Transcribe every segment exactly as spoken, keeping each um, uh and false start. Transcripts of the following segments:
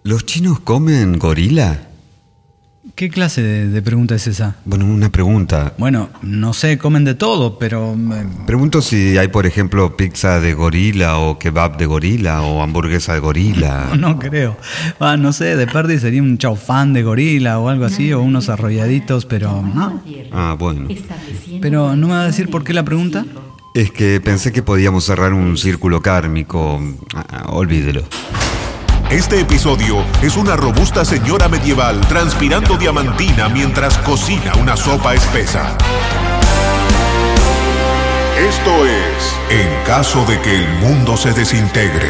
¿Los chinos comen gorila? ¿Qué clase de, de pregunta es esa? Bueno, una pregunta. Bueno, no sé, comen de todo, pero... Eh, Pregunto si hay, por ejemplo, pizza de gorila o kebab de gorila o hamburguesa de gorila. no, no creo. Ah, no sé, de parte sería un chaufán de gorila o algo así, o unos arrolladitos, pero no. Ah, bueno. Pero ¿no me va a decir por qué la pregunta? Es que pensé que podíamos cerrar un círculo kármico. Ah, olvídelo. Este episodio es una robusta señora medieval transpirando diamantina mientras cocina una sopa espesa. Esto es En caso de que el mundo se desintegre.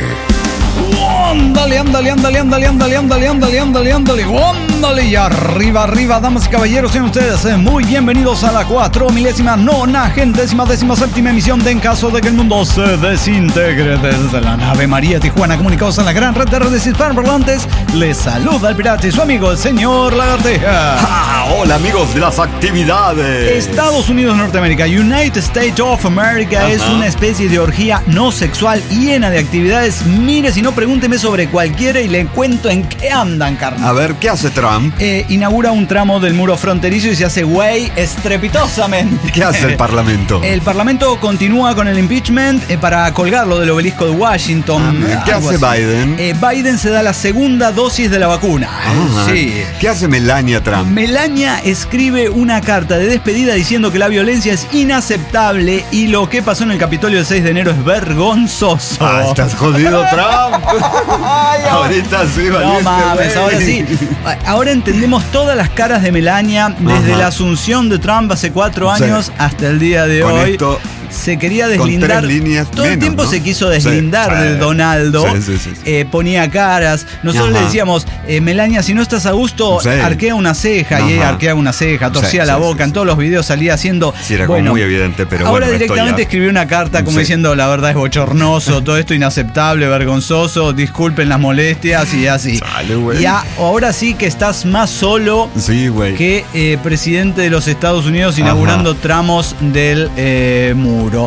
Ándale, ándale, ándale, ándale, ándale, ándale, ándale, ándale, ándale, ándale. Y arriba, arriba, damas y caballeros, sean ustedes eh, muy bienvenidos a la cuatro milésima, nonagentésima, décima séptima emisión de En caso de que el mundo se desintegre. Desde la nave María Tijuana, comunicados en la gran red de redes hispanoparlantes, les saluda el pirata y su amigo, el señor Lagarteja. ¡Ah! Hola, amigos de las actividades. Estados Unidos de Norteamérica, United States of America, Ajá. es una especie de orgía no sexual llena de actividades. Mire, si no, pregúnteme sobre cualquiera y le cuento en qué andan, carnal. A ver, ¿qué hace Trump? Eh, inaugura un tramo del muro fronterizo y se hace güey estrepitosamente. ¿Qué hace el Parlamento? El Parlamento continúa con el impeachment eh, para colgarlo del obelisco de Washington. Ah, ¿Qué hace así. Biden? Eh, Biden se da la segunda dosis de la vacuna. Ah, sí. ¿Qué hace Melania Trump? Melania escribe una carta de despedida diciendo que la violencia es inaceptable y lo que pasó en el Capitolio el seis de enero es vergonzoso. Ah, estás jodido, Trump. Ay, ahorita sí, no mames, ahora sí. Ahora entendemos todas las caras de Melania desde Ajá. la asunción de Trump hace cuatro años sí. hasta el día de Con hoy. Esto, se quería deslindar. Líneas todo menos, el tiempo ¿no? se quiso deslindar sí, de Donaldo. Sí, sí, sí, sí. Eh, ponía caras. Nosotros Ajá. le decíamos, eh, Melania, si no estás a gusto, sí. arquea una ceja. Ajá. Y ella arqueaba una ceja, torcía sí, la sí, boca. Sí, en sí. todos los videos salía haciendo. Sí, era bueno, como muy evidente, pero ahora bueno, directamente ya... escribió una carta como sí. diciendo, la verdad es bochornoso, todo esto inaceptable, vergonzoso, disculpen las molestias y así. Sale, y a, ahora sí que estás más solo sí, que eh, presidente de los Estados Unidos inaugurando Ajá. tramos del eh, muro.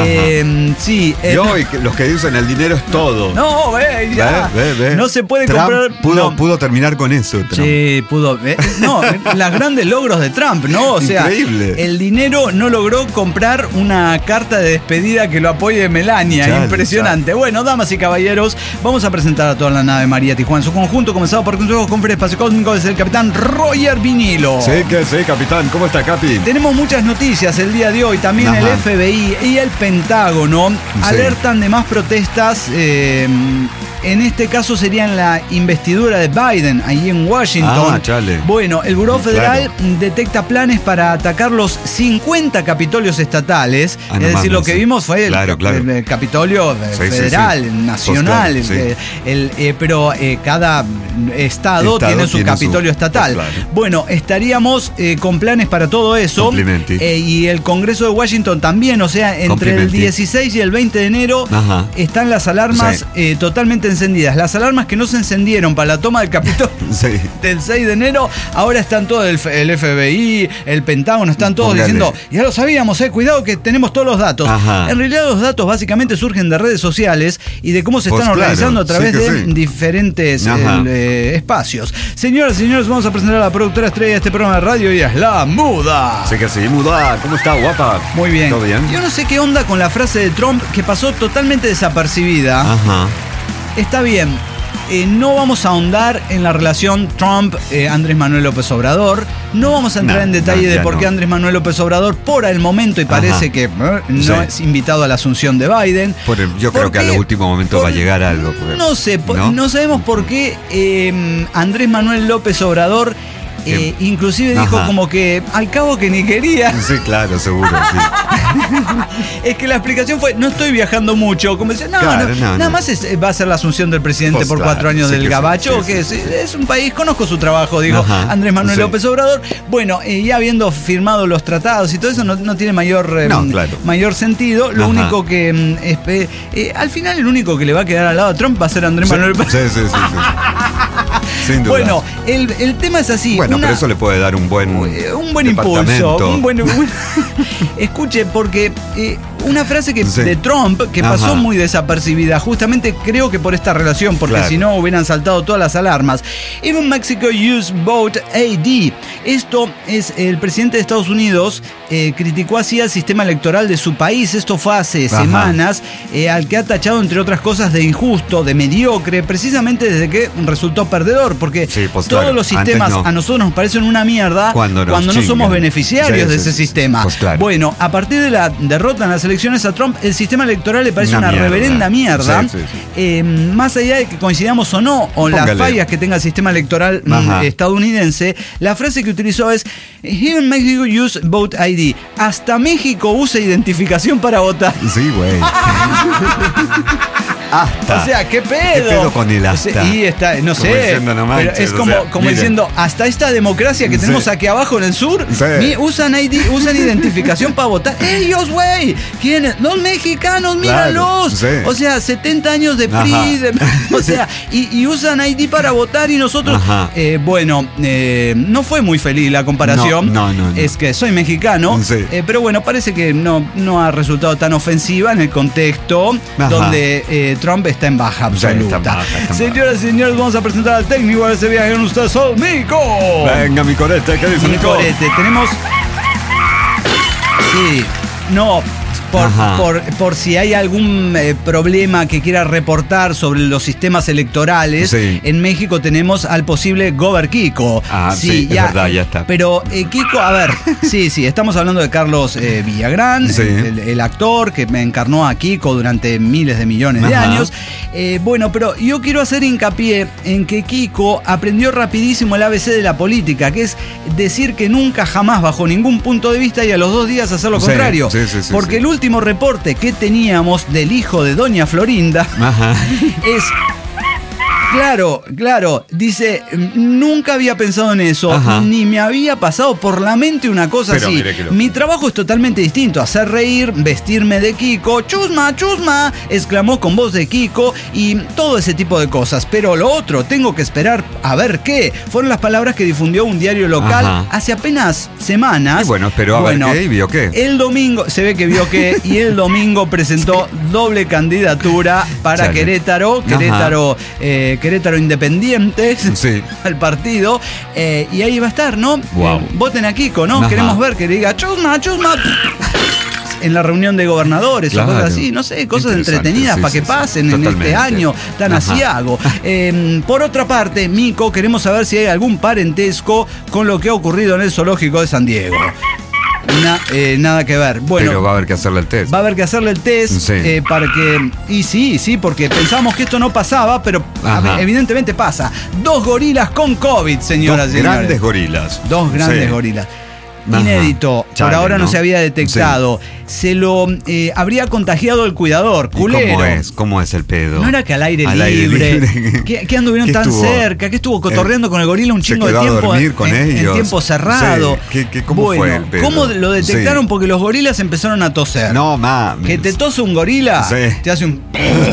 Eh, sí. Eh, Yo, y que los que dicen el dinero es todo. No, ve, ya. Ve, ve, ve. No se puede Trump comprar. Pudo, no. pudo terminar con eso. Trump. Sí, pudo. Eh, no, los grandes logros de Trump, ¿no? O sea, increíble. El dinero no logró comprar una carta de despedida que lo apoye Melania. Chale, impresionante. Chale. Bueno, damas y caballeros, vamos a presentar a toda la nave María Tijuana en su conjunto, comenzado por consejos con espacio cósmico desde el capitán Roger Vinilo. Sí, que sí, capitán. ¿Cómo está, Capi? Tenemos muchas noticias el día de hoy. También Ajá. el F B I y el Pentágono sí. alertan de más protestas. Eh, en este caso serían la investidura de Biden ahí en Washington. Ah, chale. Bueno, el Buró Federal claro. detecta planes para atacar los cincuenta capitolios estatales. Ah, no es decir, mames, lo que sí. vimos fue el, claro, claro. el, el Capitolio sí, federal, sí, sí. nacional. Postal, el, sí. el, eh, pero eh, cada estado, estado tiene su tiene Capitolio su, estatal. Pues, claro. Bueno, estaríamos eh, con planes para todo eso. Eh, y el Congreso de Washington también. O sea, entre el dieciséis y el veinte de enero Ajá. están las alarmas sí. eh, totalmente encendidas. Las alarmas que no se encendieron para la toma del Capitolio sí. del seis de enero, ahora están todos, el, el F B I, el Pentágono, están todos Póngale. diciendo, ya lo sabíamos, eh, cuidado que tenemos todos los datos. Ajá. En realidad los datos básicamente surgen de redes sociales y de cómo se están pues organizando claro. a través sí de sí. diferentes el, eh, espacios. Señoras y señores, vamos a presentar a la productora estrella de este programa de radio y es la Muda. Sí que sí, Muda. ¿Cómo está, guapa? Muy bien. ¿Todo bien? Yo no sé qué onda con la frase de Trump que pasó totalmente desapercibida. Ajá. Está bien, eh, no vamos a ahondar en la relación Trump-Andrés eh, Manuel López Obrador. No vamos a entrar no, en detalle no, de por qué no. Andrés Manuel López Obrador, por el momento, y parece Ajá. que eh, no sí. es invitado a la asunción de Biden. Por el, yo creo que a los últimos momentos va a llegar algo. Porque, no sé, ¿no? no sabemos por qué eh, Andrés Manuel López Obrador... Eh, inclusive Ajá. dijo como que al cabo que ni quería. Sí, claro, seguro, sí. Es que la explicación fue, no estoy viajando mucho. Como decía, no, claro, no, no, nada no. más es, va a ser la asunción del presidente pues por claro, cuatro años sí del que gabacho, sí, que sí, es, sí. es un país, conozco su trabajo, dijo Ajá. Andrés Manuel sí. López Obrador. Bueno, eh, ya habiendo firmado los tratados y todo eso, no, no tiene mayor, eh, no, claro. mayor sentido. Lo Ajá. único que, eh, eh, eh, al final, el único que le va a quedar al lado de Trump va a ser Andrés sí, Manuel López. Sí, sí, sí, sí. Sin duda. Bueno, el, el tema es así. Bueno, una, pero eso le puede dar un buen un buen impulso, un buen, un buen escuche, porque eh, una frase que, sí. de Trump que Ajá. pasó muy desapercibida, justamente creo que por esta relación, porque claro. si no hubieran saltado todas las alarmas. Even Mexico used vote I D. Esto es, el presidente de Estados Unidos eh, criticó así al sistema electoral de su país, esto fue hace Ajá. semanas, eh, al que ha tachado entre otras cosas de injusto, de mediocre, precisamente desde que resultó perdedor, porque sí, pues, todos claro. los sistemas no. a nosotros nos parecen una mierda cuando, cuando no somos beneficiarios sí, de ese sí, sistema. Pues, claro. Bueno, a partir de la derrota en las elecciones a Trump, el sistema electoral le parece una, una mierda. reverenda mierda. Sí, sí, sí. Eh, más allá de que coincidamos o no, o Póngale. las fallas que tenga el sistema electoral Ajá. estadounidense, la frase que utilizó es Here in Mexico use vote I D. Hasta México usa identificación para votar. Sí, güey. Hasta. O sea, ¿qué pedo? ¿Qué pedo con el hasta? Y está, no como sé, no manches, pero es como, o sea, como diciendo, hasta esta democracia que tenemos sí. aquí abajo en el sur, sí. usan I D, usan identificación para votar. Ellos, güey, ¿quiénes? Los mexicanos, míralos. Claro, sí. O sea, setenta años de P R I, de, o sea, y, y usan I D para votar y nosotros, eh, bueno, eh, no fue muy feliz la comparación. No, no, no, no. Es que soy mexicano, sí. eh, pero bueno, parece que no, no ha resultado tan ofensiva en el contexto Ajá. donde eh, Trump está en baja absoluta. Está baja, está Señoras y señores, vamos a presentar al técnico de ese viaje con ustedes, oh, Mico. Venga, mi corete, ¿qué dice mi corete? Tenemos... Sí, no... Por, por, por si hay algún eh, problema que quiera reportar sobre los sistemas electorales, sí. en México tenemos al posible Gober Kiko. Ah, sí, sí ya, es verdad, ya está. Pero eh, Kiko, a ver, sí, sí, estamos hablando de Carlos eh, Villagrán, sí. el, el actor que me encarnó a Kiko durante miles de millones de Ajá. años. Eh, bueno, pero yo quiero hacer hincapié en que Kiko aprendió rapidísimo el A B C de la política, que es decir que nunca, jamás, bajo ningún punto de vista, y a los dos días hacer lo sí, contrario. Sí, sí, sí, porque sí. el último último reporte que teníamos del hijo de Doña Florinda Ajá. es... Claro, claro, dice, nunca había pensado en eso, Ajá. ni me había pasado por la mente una cosa Pero así. Lo... Mi trabajo es totalmente distinto, hacer reír, vestirme de Kiko, chusma, chusma, exclamó con voz de Kiko y todo ese tipo de cosas. Pero lo otro, tengo que esperar a ver qué. Fueron las palabras que difundió un diario local Ajá. hace apenas semanas. Y bueno, esperó a bueno, ver qué y vio qué. El domingo, se ve que vio qué, y el domingo presentó doble candidatura para Chale. Querétaro, Querétaro... Eh, Querétaro Independiente sí. al partido eh, y ahí va a estar, ¿no? Wow. Eh, voten a Kiko, ¿no? Ajá. Queremos ver que le diga chusma, chusma en la reunión de gobernadores claro. o cosas así, no sé, cosas entretenidas sí, para sí, que pasen sí, en este año tan asiago. Eh, por otra parte, Mico, queremos saber si hay algún parentesco con lo que ha ocurrido en el zoológico de San Diego. Na, eh, nada que ver. Bueno, pero va a haber que hacerle el test. Va a haber que hacerle el test sí. eh, para que... Y sí, sí, porque pensamos que esto no pasaba, pero ver, evidentemente pasa. Dos gorilas con COVID, señoras y señores. Dos grandes gorilas. Dos grandes sí. gorilas. Inédito, Chale, por ahora no, no se había detectado. Sí. Se lo eh, habría contagiado el cuidador, culero. ¿Cómo es? ¿Cómo es el pedo? No era que al aire al libre. Aire libre. ¿Qué, ¿Qué anduvieron ¿Qué tan estuvo? cerca? ¿Qué estuvo cotorreando eh, con el gorila un chingo de tiempo? A dormir con en, ellos. en tiempo cerrado. Sí. ¿Qué, qué, ¿Cómo bueno, fue el pedo? ¿Cómo lo detectaron? Sí. Porque los gorilas empezaron a toser. No, mames. Que te tose un gorila, sí. te hace un...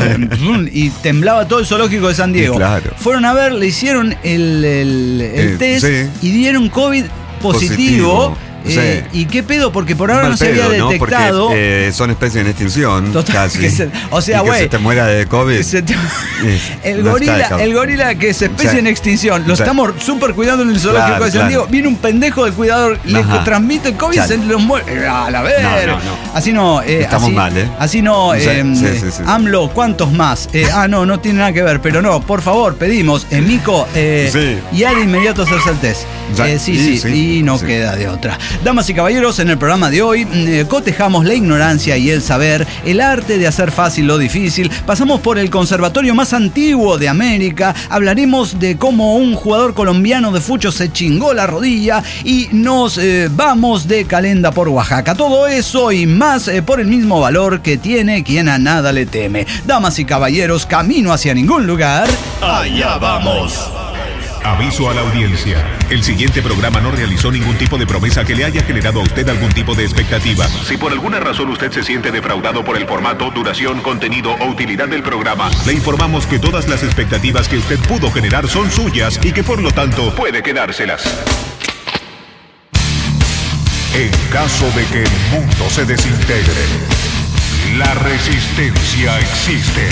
y temblaba todo el zoológico de San Diego. Sí, claro. Fueron a ver, le hicieron el, el, el eh, test sí. y dieron COVID positivo. positivo. Sí. Eh, ¿Y qué pedo? Porque por ahora no se había pedo, detectado. ¿no? Porque, eh, son especies en extinción. Total, casi. Se, o sea, güey. Que se te muera de COVID. Te, el, no gorila, el gorila que es especie o sea, en extinción. Lo o sea, estamos súper cuidando en el zoológico claro, de San Diego. Claro. Viene un pendejo del cuidador, Ajá. le transmite el COVID y se los muere. A la ver. No, no, no. Así no. Eh, Estamos así, mal, ¿eh? Así no. Sí, eh, sí, sí, sí. AMLO, ¿cuántos más? Eh, ah, no, no tiene nada que ver. Pero no, por favor, pedimos. Eh, Mico, eh, sí. ya de inmediato hacerse el test. Eh, sí, sí, sí, sí, y no sí. queda de otra. Damas y caballeros, en el programa de hoy eh, cotejamos la ignorancia y el saber, el arte de hacer fácil lo difícil. Pasamos por el conservatorio más antiguo de América. Hablaremos de cómo un jugador colombiano de fucho se chingó la rodilla y nos eh, vamos de Calenda por Oaxaca. Todo eso y más eh, por el mismo valor que tiene quien a nada le teme. Damas y caballeros, camino hacia ningún lugar. Allá vamos. Aviso a la audiencia. El siguiente programa no realizó ningún tipo de promesa que le haya generado a usted algún tipo de expectativa. Si por alguna razón usted se siente defraudado por el formato, duración, contenido o utilidad del programa, le informamos que todas las expectativas que usted pudo generar son suyas y que por lo tanto puede quedárselas. En caso de que el mundo se desintegre, La resistencia existe.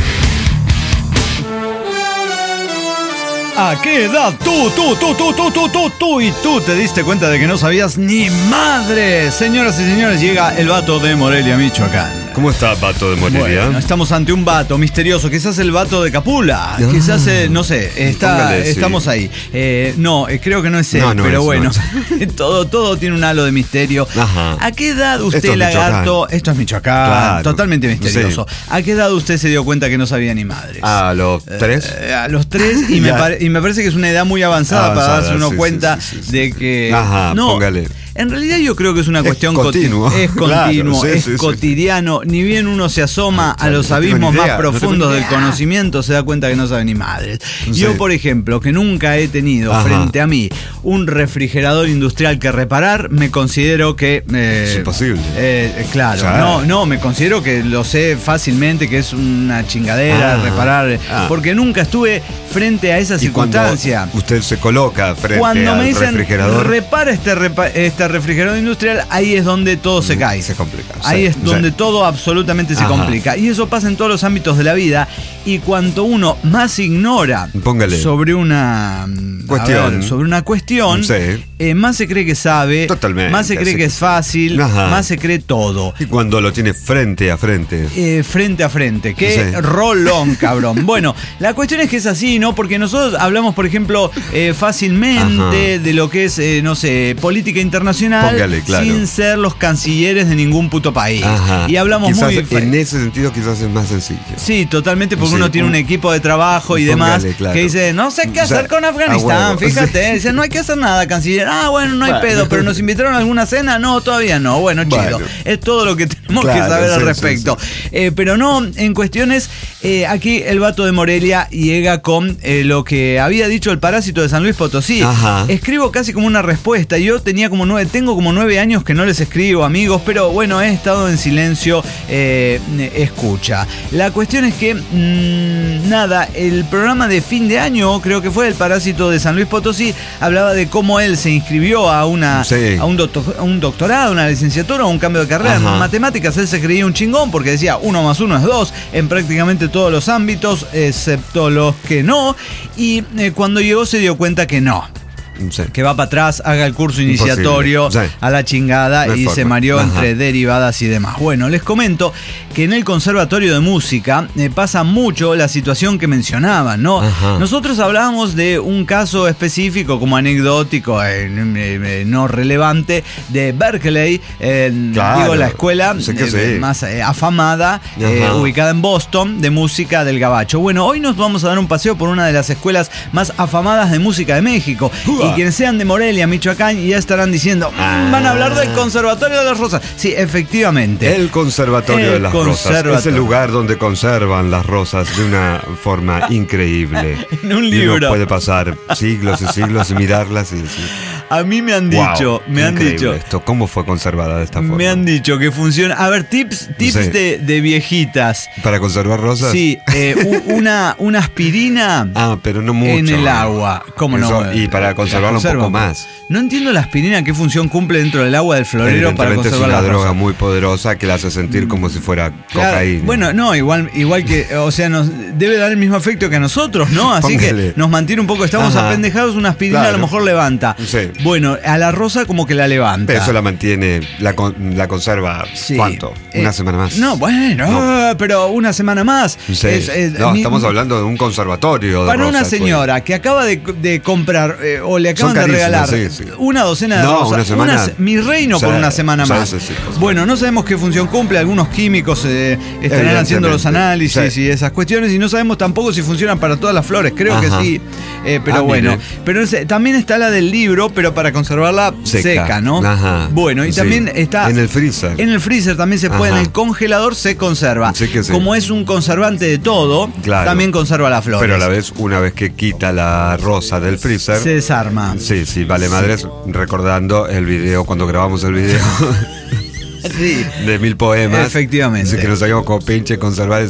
¿A qué edad tú, tú, tú, tú, tú, tú, tú, tú y tú te diste cuenta de que no sabías ni madre? Señoras y señores, llega el vato de Morelia, Michoacán. ¿Cómo está Vato de Morelia? Bueno, estamos ante un vato misterioso, quizás el vato de Capula, ah, quizás, eh, no sé, está, póngale, estamos sí. ahí. Eh, no, eh, creo que no es él, no, no pero es, bueno, no. todo, todo tiene un halo de misterio. Ajá. ¿A qué edad usted, Esto lagarto? Esto es Michoacán, claro. Totalmente misterioso. Sí. ¿A qué edad usted se dio cuenta que no sabía ni madres? A los tres. Eh, a los tres, y, me pare, y me parece que es una edad muy avanzada, avanzada para darse uno sí, cuenta sí, sí, sí, de que... Ajá, no, póngale. En realidad yo creo que es una es cuestión continuo. Coti- es continuo, claro, sí, es sí, cotidiano. Sí. Ni bien uno se asoma ah, a los no abismos idea, más profundos no del conocimiento, se da cuenta que no sabe ni madres. Sí. Yo, por ejemplo, que nunca he tenido Ajá. frente a mí un refrigerador industrial que reparar, me considero que... Eh, es imposible. Eh, claro, ya. no, no, me considero que lo sé fácilmente, que es una chingadera ah, reparar, ah. porque nunca estuve frente a esa circunstancia. Usted se coloca frente Cuando al me dicen, refrigerador. repara este, repa- este refrigerador industrial, ahí es donde todo se cae. Se complica. Ahí sí, es donde sí. todo absolutamente se Ajá. complica. Y eso pasa en todos los ámbitos de la vida. Y cuanto uno más ignora Póngale. sobre una cuestión, ver, sobre una cuestión, sí. eh, más se cree que sabe, Totalmente, más se cree sí. que es fácil, Ajá. más se cree todo. Y cuando lo tiene frente a frente. Eh, frente a frente. Qué sí. rolón, cabrón. Bueno, la cuestión es que es así, ¿no? Porque nosotros hablamos, por ejemplo, eh, fácilmente Ajá. de lo que es, eh, no sé, política internacional. Póngale, claro. Sin ser los cancilleres de ningún puto país. Ajá. Y hablamos quizás muy... En ese sentido quizás es más sencillo. Sí, totalmente, porque sí, uno tiene un, un equipo de trabajo y póngale, demás claro. que dice, no sé qué hacer o sea, con Afganistán, fíjate. Sí. Dice, no hay que hacer nada, canciller. Ah, bueno, no hay bueno. pedo, pero ¿nos invitaron a alguna cena? No, todavía no. Bueno, chido. Bueno. Es todo lo que tenemos claro, que saber sí, al respecto. Sí, sí. Eh, pero no, en cuestiones, eh, aquí el vato de Morelia llega con eh, lo que había dicho el parásito de San Luis Potosí. Ajá. Escribo casi como una respuesta. Yo tenía como nueve, tengo como nueve años que no les escribo, amigos, pero bueno, he estado en silencio, eh, escucha. La cuestión es que, mmm, nada, el programa de fin de año, creo que fue el parásito de San Luis Potosí, hablaba de cómo él se inscribió a una sí. a, un doctor, a un doctorado, una licenciatura, un cambio de carrera Ajá. en matemáticas. Él se creía un chingón porque decía uno más uno es dos en prácticamente todos los ámbitos, excepto los que no. Y eh, cuando llegó se dio cuenta que no. Sí. Que va para atrás, haga el curso iniciatorio sí. a la chingada no y forma. se mareó Ajá. entre derivadas y demás. Bueno, les comento que en el Conservatorio de Música eh, pasa mucho la situación que mencionaban, ¿no? Ajá. Nosotros hablábamos de un caso específico como anecdótico, eh, eh, no relevante, de Berkeley, eh, claro. digo la escuela sí eh, sí. más eh, afamada, eh, ubicada en Boston, de música del gabacho. Bueno, hoy nos vamos a dar un paseo por una de las escuelas más afamadas de música de México. Uh. Y quienes sean de Morelia, Michoacán, ya estarán diciendo, mmm, van a hablar del Conservatorio de las Rosas. Sí, efectivamente. El Conservatorio el de las Rosas es el lugar donde conservan las rosas de una forma increíble. En un libro. Y uno puede pasar siglos y siglos y mirarlas y decir... A mí me han dicho, wow, me han dicho. Esto, ¿cómo fue conservada de esta forma? Me han dicho que funciona. A ver, tips, tips sí. de, de viejitas. ¿Para conservar rosas? Sí, eh, una, una aspirina. Ah, pero no mucho. En el agua. ¿Cómo Eso, no? Y para conservarlo un poco más. No entiendo la aspirina, qué función cumple dentro del agua del florero para conservar la rosa. Es una droga muy poderosa que la hace sentir como si fuera claro, cocaína. Bueno, no, igual, igual que, o sea, nos debe dar el mismo efecto que a nosotros, ¿no? Así Póngale. que nos mantiene un poco, estamos Ajá. apendejados, una aspirina claro. a lo mejor levanta. Sí. Bueno, a la rosa como que la levanta. Pero eso la mantiene, la, la conserva, sí. ¿cuánto? ¿Una eh, semana más? No, bueno, no. pero una semana más. Sí. Es, es, no, mi, estamos hablando de un conservatorio de Para rosas, una señora pues. que acaba de, de comprar eh, o le acaban de regalar sí, sí. una docena de no, rosas. Una semana. Una, mi reino sí, por una semana sí, más. Sí, sí, sí, bueno, no sabemos qué función cumple. Algunos químicos eh, estarán haciendo los análisis sí. y esas cuestiones y no sabemos tampoco si funcionan para todas las flores. Creo Ajá. que sí. Eh, pero ah, bueno, mire. pero ese, también está la del libro, pero para conservarla seca, seca ¿no? Ajá. Bueno, y sí. también está... En el freezer. En el freezer también se puede, Ajá. en el congelador se conserva. Sí que sí. Como es un conservante de todo, claro. también conserva la flor. Pero a la vez, una vez que quita la rosa del freezer... Se desarma. Sí, sí, vale madres, sí. recordando el video, cuando grabamos el video... Sí. de mil poemas. Efectivamente. Así que nos sabíamos como pinche conservar esa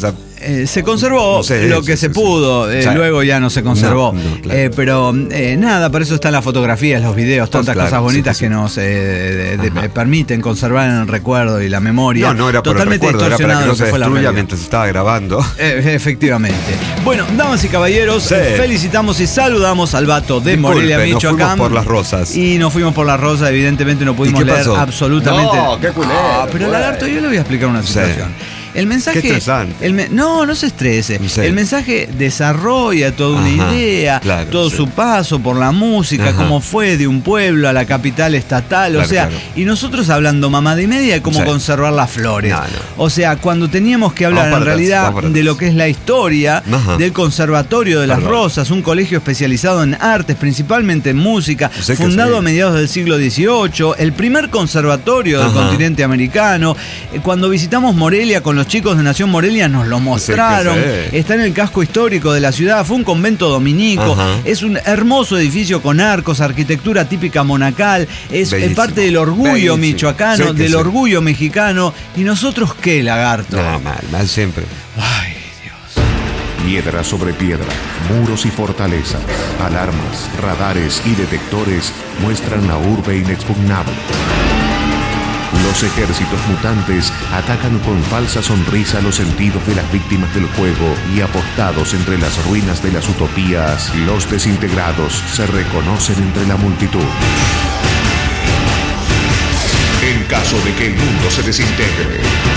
Eh, se conservó no sé, lo que sí, se sí, pudo, sí. Eh, o sea, luego ya no se conservó. No, no, claro. eh, pero eh, nada, por eso están las fotografías, los videos, tantas pues claro, cosas bonitas sí, sí, que nos eh, de, de, de, permiten conservar en el recuerdo y la memoria. No, no era por totalmente el recuerdo, era para que no se destruya mientras estaba grabando. Eh, efectivamente. Bueno, damas y caballeros, sí. felicitamos y saludamos al vato de Disculpe, Morelia, Michoacán. Nos fuimos por las rosas. Y nos fuimos por las rosas, evidentemente no pudimos leer pasó? absolutamente. No, qué culero. Ah, pero Lagarto, yo le voy a explicar una situación. Sí. El mensaje. Qué estresante. El me, no, no se estrese. Sí. El mensaje desarrolla toda una Ajá, idea, claro, todo sí. su paso por la música, Ajá. cómo fue de un pueblo a la capital estatal. Claro, o sea, claro. y nosotros hablando mamá de media de cómo sí. conservar las flores. No, no. O sea, cuando teníamos que hablar en realidad de lo que es la historia Ajá. del Conservatorio de las Perdón. Rosas, un colegio especializado en artes, principalmente en música, sé fundado sí. a mediados del siglo dieciocho, el primer conservatorio del Ajá. continente americano. Cuando visitamos Morelia con los Los chicos de Nación Morelia nos lo mostraron. Sí, está en el casco histórico de la ciudad. Fue un convento dominico. Ajá. Es un hermoso edificio con arcos, arquitectura típica monacal. Es Bellísimo. parte del orgullo Bellísimo. michoacano, sí, del sí. orgullo mexicano. ¿Y nosotros qué, Lagarto? No, mal, mal siempre. Ay, Dios. Piedra sobre piedra, muros y fortalezas, alarmas, radares y detectores muestran la urbe inexpugnable. Los ejércitos mutantes atacan con falsa sonrisa los sentidos de las víctimas del juego y apostados entre las ruinas de las utopías, los desintegrados se reconocen entre la multitud. En caso de que el mundo se desintegre.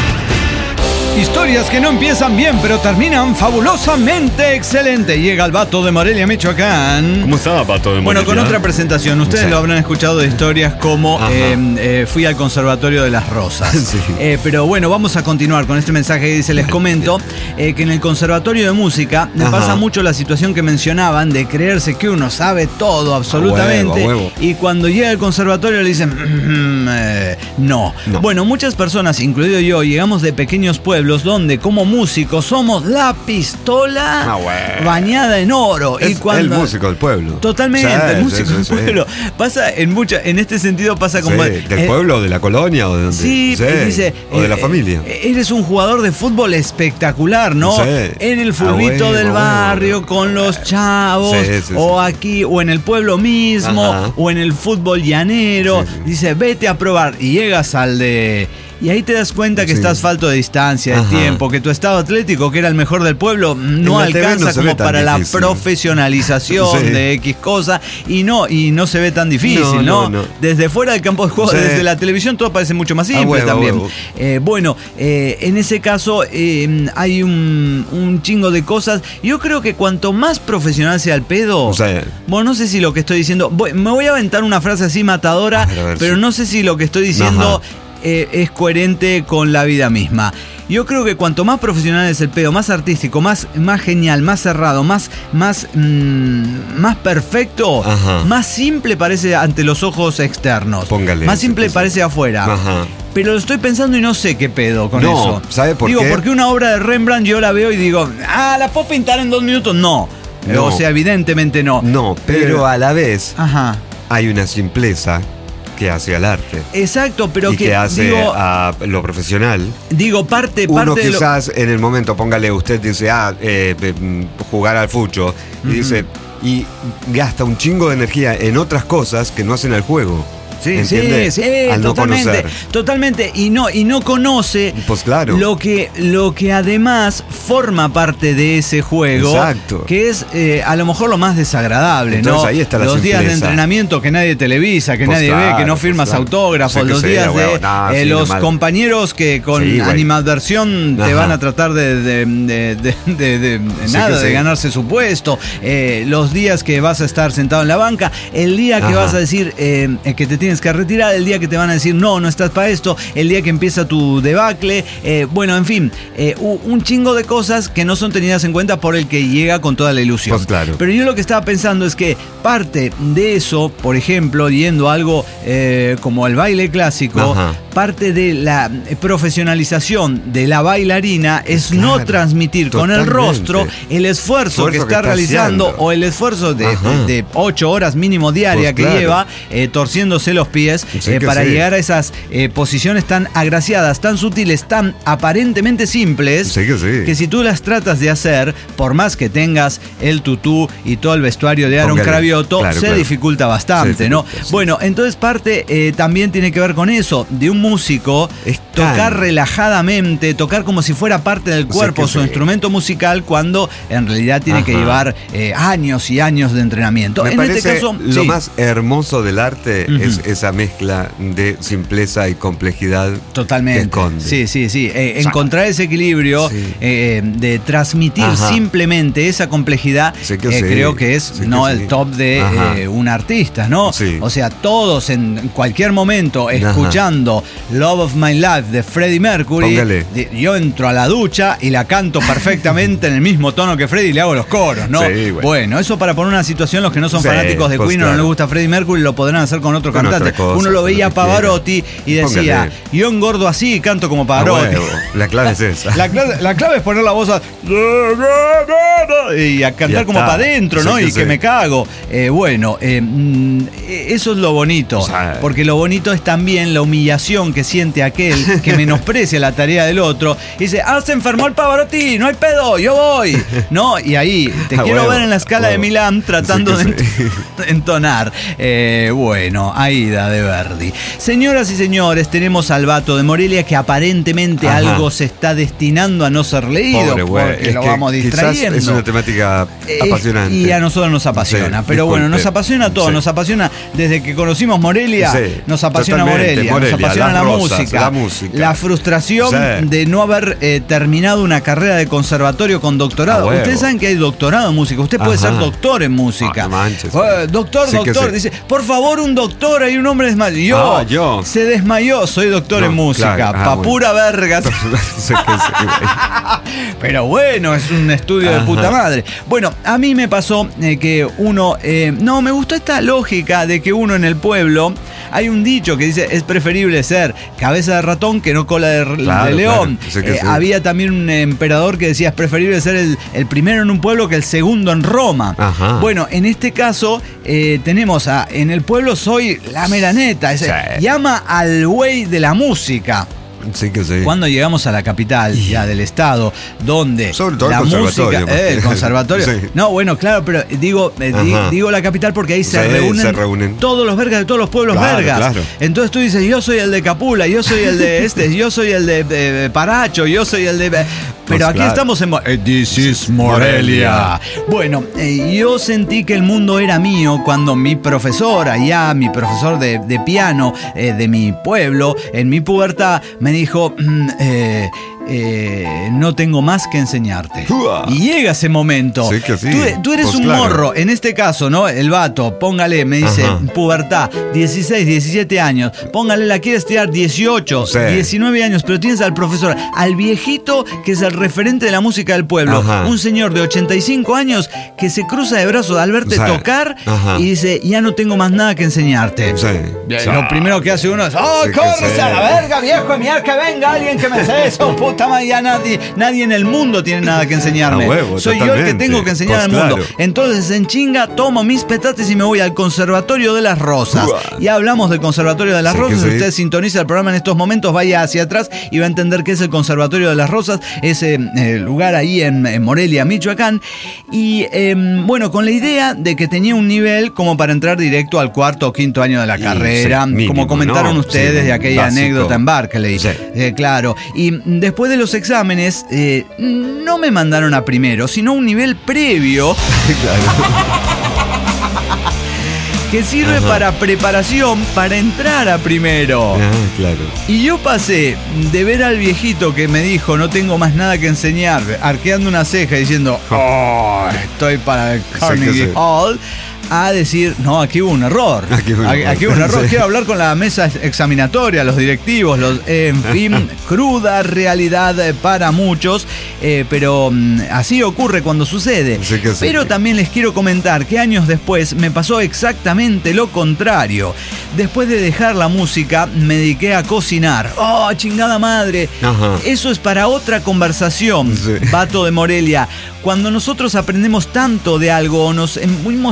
Historias que no empiezan bien, pero terminan fabulosamente excelente. Llega el vato de Morelia, Michoacán. ¿Cómo está, vato de Morelia? Bueno, con otra presentación. Ustedes sí. lo habrán escuchado de historias como eh, eh, fui al Conservatorio de las Rosas. Sí. Eh, pero bueno, vamos a continuar con este mensaje que dice, les comento eh, que en el Conservatorio de Música me pasa mucho la situación que mencionaban de creerse que uno sabe todo absolutamente. A huevo, a huevo. Y cuando llega al conservatorio le dicen, mm, eh, no. no. Bueno, muchas personas, incluido yo, llegamos de pequeños pueblos donde como músicos somos la pistola ah, bueno. bañada en oro. Es y cuando, el músico del pueblo. Totalmente, sí, el músico sí, del sí, pueblo. Sí. Pasa en mucha, en este sentido pasa como... Sí, ¿del eh, pueblo, de la colonia o de donde? Sí, sí. Dice, o de la eh, familia. Eres un jugador de fútbol espectacular, ¿no? Sí. En el fulbito ah, bueno, del barrio, bueno. con los chavos, sí, sí, o sí. aquí, o en el pueblo mismo, Ajá. o en el fútbol llanero. Sí, sí. Dice, vete a probar. Y llegas al de... Y ahí te das cuenta que sí. estás falto de distancia, de Ajá. tiempo, que tu estado atlético, que era el mejor del pueblo, no alcanza no como para difícil. la profesionalización sí. de X cosa, y no, y no se ve tan difícil, ¿no? no, no, no. Desde fuera del campo de juego, sí. desde la televisión, todo parece mucho más simple ah, huevo, también. Huevo. Eh, bueno, eh, en ese caso eh, hay un, un chingo de cosas. Yo creo que cuanto más profesional sea el pedo, o sea, bueno, no sé si lo que estoy diciendo, voy, me voy a aventar una frase así matadora, a ver, a ver, pero sí. no sé si lo que estoy diciendo... Eh, es coherente con la vida misma. Yo creo que cuanto más profesional es el pedo, más artístico, más, más genial, más cerrado, más, más, mmm, más perfecto, Ajá. más simple parece ante los ojos externos. Póngale más simple parece afuera. Ajá. Pero lo estoy pensando y no sé qué pedo con no, eso. ¿Sabe por digo, qué? Porque una obra de Rembrandt yo la veo y digo, ah, ¿la puedo pintar en dos minutos? No. no. O sea, evidentemente no. No, pero, pero a la vez Ajá. hay una simpleza que hace al arte. Exacto, pero y que, que hace digo, a lo profesional. Digo, parte, Uno parte quizás de lo... en el momento, póngale, usted dice, ah, eh, eh, jugar al fucho, uh-huh. y dice, y gasta un chingo de energía en otras cosas que no hacen al juego. Sí, sí, sí, al totalmente, no conocer. totalmente, y no, y no conoce pues claro. lo que, lo que además forma parte de ese juego, Exacto. que es eh, a lo mejor lo más desagradable, Entonces, ¿no? Ahí está la los simpleza. días de entrenamiento que nadie televisa, que pues nadie claro, ve, que no firmas pues claro. autógrafos, sí los sí, días de no, eh, sí, los normal. compañeros que con sí, animadversión te van a tratar de, de, de, de, de, de sí, nada, de sí. ganarse su puesto, eh, los días que vas a estar sentado en la banca, el día que Ajá. vas a decir eh, que te tienes que retirar, el día que te van a decir no, no estás para esto, el día que empieza tu debacle, eh, bueno, en fin, eh, un chingo de cosas que no son tenidas en cuenta por el que llega con toda la ilusión. Pues claro. Pero yo lo que estaba pensando es que parte de eso, por ejemplo, yendo a algo eh, como el baile clásico, Ajá. parte de la profesionalización de la bailarina es claro, no transmitir totalmente. Con el rostro el esfuerzo, esfuerzo que está, que está realizando haciendo. O el esfuerzo de, de, de ocho horas mínimo diaria pues que claro. lleva eh, torciéndose los pies sí eh, para sí. llegar a esas eh, posiciones tan agraciadas, tan sutiles, tan aparentemente simples, sí que, sí. que si tú las tratas de hacer, por más que tengas el tutú y todo el vestuario de Aaron Póngale. Cravioto, claro, se claro. dificulta bastante, se ¿no? Dificulta, sí. Bueno, entonces parte eh, también tiene que ver con eso, de un músico es tocar tan... relajadamente, tocar como si fuera parte del cuerpo sí su sí. instrumento musical, cuando en realidad tiene Ajá. que llevar eh, años y años de entrenamiento. Me en parece este caso, lo sí. más hermoso del arte uh-huh. es esa mezcla de simpleza y complejidad. Totalmente. Que esconde. Sí, sí, sí. Eh, encontrar ese equilibrio sí. eh, de transmitir Ajá. simplemente esa complejidad, sí que eh, sí. creo que es sí no que el sí. top de eh, un artista, ¿no? Sí. O sea, todos en cualquier momento escuchando Ajá. Love of My Life de Freddie Mercury, de, yo entro a la ducha y la canto perfectamente en el mismo tono que Freddie y le hago los coros, ¿no? Sí, bueno. bueno, eso para poner una situación, los que no son sí, fanáticos de pues Queen o claro. no les gusta Freddie Mercury, lo podrán hacer con otro con cantante. Cosa, Uno lo veía a Pavarotti y decía, Póngale. yo engordo así y canto como Pavarotti. Ah, la clave es esa. La clave, la clave es poner la voz a... y a cantar como para adentro, ¿no? Sí, que y que sí. me cago. Eh, bueno, eh, eso es lo bonito. O sea, porque lo bonito es también la humillación que siente aquel que menosprecia la tarea del otro. Y dice, ah, se enfermó el Pavarotti, no hay pedo, yo voy. ¿No? Y ahí te a quiero huevo, ver en la escala de Milán tratando sí de sí. entonar. Eh, bueno, Aida de Verdi. Señoras y señores, tenemos al Bato de Morelia que aparentemente Ajá. algo se está destinando a no ser leído. Pobre, porque es lo vamos distrayendo. Es una temática apasionante. Eh, y a nosotros nos apasiona. Sí, pero disculpe. bueno, nos apasiona todo. Sí. Nos apasiona desde que conocimos Morelia. Sí, nos apasiona Morelia, Morelia. Nos apasiona la, rosas, música, la música. La frustración sí. de no haber eh, terminado una carrera de conservatorio con doctorado. Ustedes saben que hay doctorado en música. Usted puede Ajá. ser doctor en música. Ah, no manches, eh, doctor, sí doctor. Sí. Dice, por favor, un doctor. Hay un hombre desmayado. Yo, ah, yo. Se desmayó. Soy doctor no, en música. Claro. Ah, pa' bueno. pura verga. Pero bueno, es un estudio Ajá. de puta madre. Bueno, a mí me pasó eh, que uno... Eh, no, me gustó esta lógica de que uno en el pueblo... Hay un dicho que dice, es preferible ser cabeza de ratón que no cola de, claro, de león. Claro. Eh, sí. Había también un emperador que decía, es preferible ser el, el primero en un pueblo que el segundo en Roma. Ajá. Bueno, en este caso eh, tenemos a, en el pueblo soy la mera neta. Es, sí. Llama al güey de la música. Sí que sí. Cuando llegamos a la capital ya del estado, donde sobre todo la el música, eh, el conservatorio. Sí. No, bueno, claro, pero digo, eh, digo la capital porque ahí se, sí, reúnen se reúnen todos los vergas de todos los pueblos claro, vergas. Claro. Entonces tú dices, yo soy el de Capula, yo soy el de este, yo soy el de, de, de Paracho, yo soy el de... Pero pues aquí claro. estamos en... Eh, This is Morelia. Bueno, eh, yo sentí que el mundo era mío cuando mi profesor allá, mi profesor de, de piano eh, de mi pueblo, en mi pubertad, me dijo, mm, eh, eh, no tengo más que enseñarte. Y llega ese momento. Sí que sí. Tú, tú eres pues un claro. morro, en este caso, ¿no? El vato, póngale, me dice, Ajá. pubertad, dieciséis, diecisiete años. Póngale, la quieres tirar dieciocho, sí. diecinueve años, pero tienes al profesor, al viejito que es el referente de la música del pueblo. Ajá. Un señor de ochenta y cinco años que se cruza de brazos al verte sí. tocar Ajá. y dice, ya no tengo más nada que enseñarte. Sí. Lo sí. primero que hace uno es, ¡oh, sí córrese sí. a la verga, viejo! ¡Mira que venga alguien que me hace eso! ¡Puta madre! Ya nadie, nadie en el mundo tiene nada que enseñarme. A huevo, Soy totalmente. yo el que tengo que enseñar pues al mundo. Claro. Entonces, en chinga, tomo mis petates y me voy al Conservatorio de las Rosas. Uah. Ya hablamos del Conservatorio de las sí Rosas. Si usted sintoniza el programa en estos momentos, vaya hacia atrás y va a entender qué es el Conservatorio de las Rosas, ese eh, lugar ahí en, en Morelia, Michoacán. Y eh, bueno, con la idea de que tenía un nivel como para entrar directo al cuarto o quinto año de la carrera, sí, mínimo, como comentaron ¿no? ustedes sí, de aquella básico. anécdota en Berkeley. Sí. Eh, claro. Y después de los exámenes, eh, no me mandaron a primero, sino un nivel previo. Claro. Que sirve Ajá. para preparación para entrar a primero. Ah, claro. Y yo pasé de ver al viejito que me dijo no tengo más nada que enseñar, arqueando una ceja diciendo oh, estoy para el Carnegie Hall, a decir, no, aquí hubo un error. Aquí hubo un error. Aquí hubo un error. Sí. Quiero hablar con la mesa examinatoria, los directivos, los, eh, en fin, cruda realidad para muchos, eh, pero mm, así ocurre cuando sucede. Sí que sí. Pero también les quiero comentar que años después me pasó exactamente lo contrario. Después de dejar la música, me dediqué a cocinar. ¡Oh, chingada madre! Ajá. Eso es para otra conversación, sí. Bato de Morelia. Cuando nosotros aprendemos tanto de algo o nos envuelvemos tanto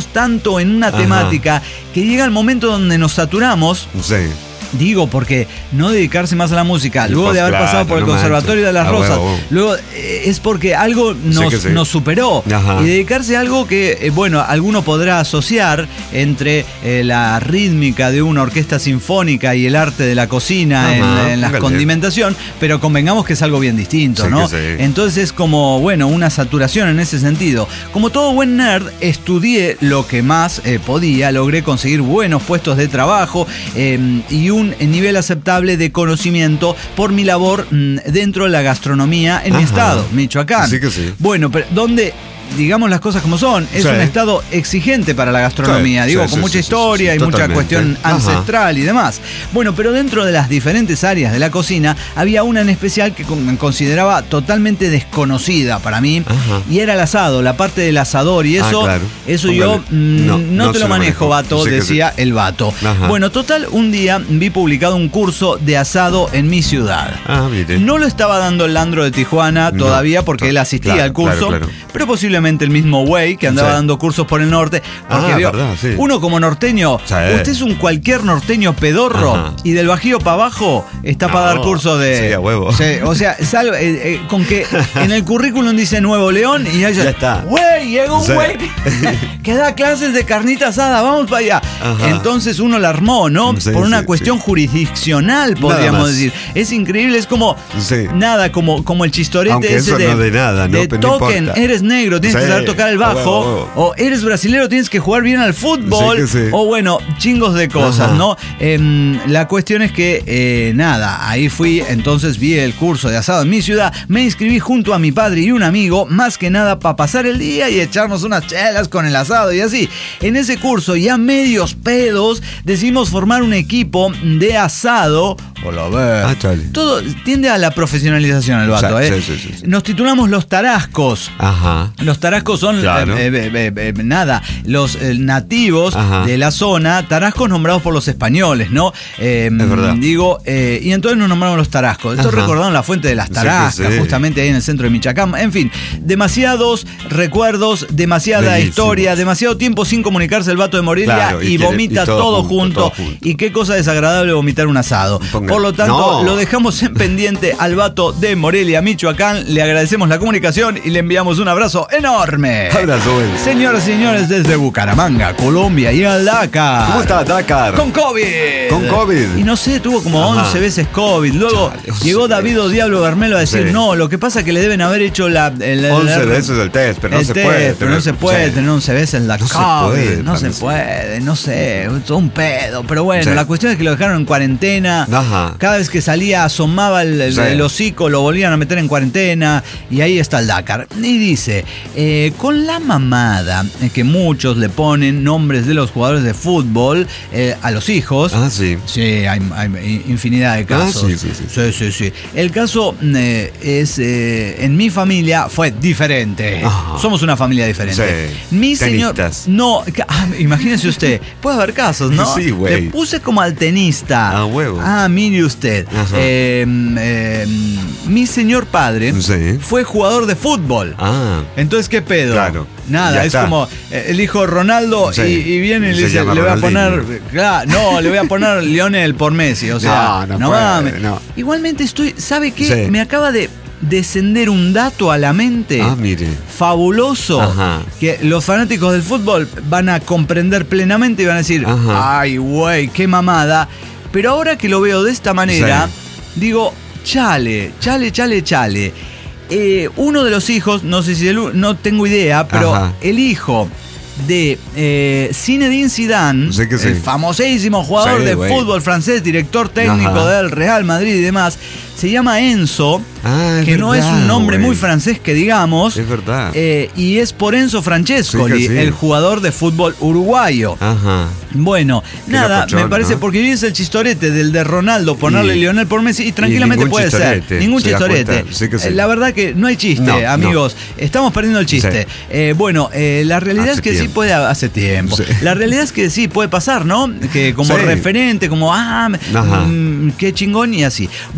tanto en una temática Ajá. que llega el momento donde nos saturamos. Sí. Digo, porque no dedicarse más a la música, luego de haber claro, pasado por el no Conservatorio manches. de las Rosas, ah, bueno, bueno. luego eh, es porque algo nos, sí sí. nos superó. Ajá. Y dedicarse a algo que, eh, bueno, alguno podrá asociar entre eh, la rítmica de una orquesta sinfónica y el arte de la cocina Ajá, en, en la condimentación, pero convengamos que es algo bien distinto, sí ¿no? Sí. Entonces es como, bueno, una saturación en ese sentido. Como todo buen nerd, estudié lo que más eh, podía, logré conseguir buenos puestos de trabajo eh, y un nivel aceptable de conocimiento por mi labor mmm, dentro de la gastronomía en Ajá. mi estado, Michoacán. Sí que sí. Bueno, pero ¿dónde? Digamos las cosas como son, es sí. un estado exigente para la gastronomía, sí, digo, sí, con sí, mucha sí, historia sí, sí, y mucha cuestión Ajá. ancestral y demás. Bueno, pero dentro de las diferentes áreas de la cocina había una en especial que consideraba totalmente desconocida para mí Ajá. y era el asado, la parte del asador y eso, ah, claro. eso yo mmm, no, no, no te lo manejo, vato, sí decía sí. el vato. Ajá. Bueno, total, un día vi publicado un curso de asado en mi ciudad. Ah, mire. No lo estaba dando el Landro de Tijuana todavía no, porque él asistía claro, al curso, claro, claro. pero posiblemente el mismo güey que andaba sí. dando cursos por el norte. Porque ah, vio, verdad, sí. uno como norteño, sí. usted es un cualquier norteño pedorro Ajá. y del Bajío para abajo está no, para dar curso de... Sí, a huevo. Sí, o sea, sal, eh, eh, con que en el currículum dice Nuevo León y allá, ya está. Güey, llegó un güey sí. que, que da clases de carnita asada, vamos para allá. Ajá. Entonces uno la armó, ¿no? Sí, por una sí, cuestión sí. jurisdiccional, podríamos decir. Es increíble, es como... Sí. Nada, como, como el chistorete Aunque ese eso de... No de nada, ¿no? De Pero token, no eres negro, tienes sí. que saber tocar el bajo, oh, oh, oh. o eres brasilero, tienes que jugar bien al fútbol, sí sí. o bueno, chingos de cosas, Ajá. ¿no? Eh, la cuestión es que, eh, nada, ahí fui, entonces vi el curso de asado en mi ciudad, me inscribí junto a mi padre y un amigo, más que nada para pasar el día y echarnos unas chelas con el asado y así. En ese curso, ya medios pedos, decidimos formar un equipo de asado. Hola, a ver. Ah, todo tiende a la profesionalización el vato, sí, ¿eh? Sí, sí, sí. Nos titulamos Los Tarascos. Ajá. Los tarascos son, claro. eh, eh, eh, eh, nada, los eh, nativos Ajá. de la zona, tarascos nombrados por los españoles, ¿no? Eh, es verdad. Digo, eh, y entonces nos nombramos los tarascos. Esto recordaron la fuente de las tarascas, sí, sí. justamente ahí en el centro de Michoacán. En fin, demasiados recuerdos, demasiada Bellísimo. historia, demasiado tiempo sin comunicarse el vato de Morelia claro, y, y vomita y todo, todo, junto, junto, todo junto. Y qué cosa desagradable vomitar un asado. Ponga. Por lo tanto, no. lo dejamos en pendiente al vato de Morelia, Michoacán. Le agradecemos la comunicación y le enviamos un abrazo enorme. Abrazo, güey. Señoras y señores, desde Bucaramanga, Colombia y al Dakar. ¿Cómo está Dakar? Con COVID. Con COVID. Y no sé, tuvo como Ajá. once veces COVID. Luego Chale, llegó David o Diablo Bermelo a decir, sí. no, lo que pasa es que le deben haber hecho la... El, el, once el, veces el test, pero no el se test, puede. Pero no se puede sí. tener once veces la no COVID. Se puede, no se puede, no sé, es un pedo. Pero bueno, sí. la cuestión es que lo dejaron en cuarentena. Ajá. Cada vez que salía asomaba el, el, sí. el hocico, lo volvían a meter en cuarentena y ahí está el Dakar. Y dice, eh, con la mamada que muchos le ponen nombres de los jugadores de fútbol eh, a los hijos. Ah, sí. Sí, hay, hay infinidad de casos. Ah, sí, sí, sí. sí, sí, sí. El caso eh, es, eh, en mi familia fue diferente. Ajá. Somos una familia diferente. Sí. Mi señor... No, ah, imagínese usted, puede haber casos, ¿no? Sí, güey. Le puse como al tenista. Ah, huevo. Ah, mire usted. Eh, eh, mi señor padre sí. fue jugador de fútbol. Ah. Entonces, ¿qué pedo? Claro. Nada, es está. como eh, el hijo Ronaldo sí. y, y viene y le dice, le voy a poner, claro, no, le voy a poner Lionel por Messi, o sea, no, no, no puede, mames. No. Igualmente estoy, ¿sabe qué? Sí. Me acaba de descender un dato a la mente ah, mire. fabuloso Ajá. que los fanáticos del fútbol van a comprender plenamente y van a decir, Ajá. ay, güey, qué mamada. Pero ahora que lo veo de esta manera, sí. digo, chale, chale, chale, chale. Eh, uno de los hijos, no sé si el, no tengo idea, pero Ajá. el hijo de eh, Zinedine Zidane, sí que sí. el famosísimo jugador sí, de wey. fútbol francés, director técnico Ajá. del Real Madrid y demás, se llama Enzo, ah, que verdad, no es un nombre wey. muy francés que digamos. Es verdad. Eh, y es por Enzo Francescoli, sí sí. el jugador de fútbol uruguayo. Ajá. Bueno, Qué nada, locochón, me parece, ¿no? Porque es el chistorete del de Ronaldo, ponerle y, Lionel por Messi, y tranquilamente y puede ser. Ningún chistorete. Sí sí. La verdad que no hay chiste, no, amigos. No. Estamos perdiendo el chiste. Sí. Eh, bueno, eh, la realidad hace es que tiempo. sí puede, hace tiempo. Sí. La realidad es que sí puede pasar, ¿no? Que como sí. referente, como, ah, mmm, qué chingón y así. Bueno, mi señor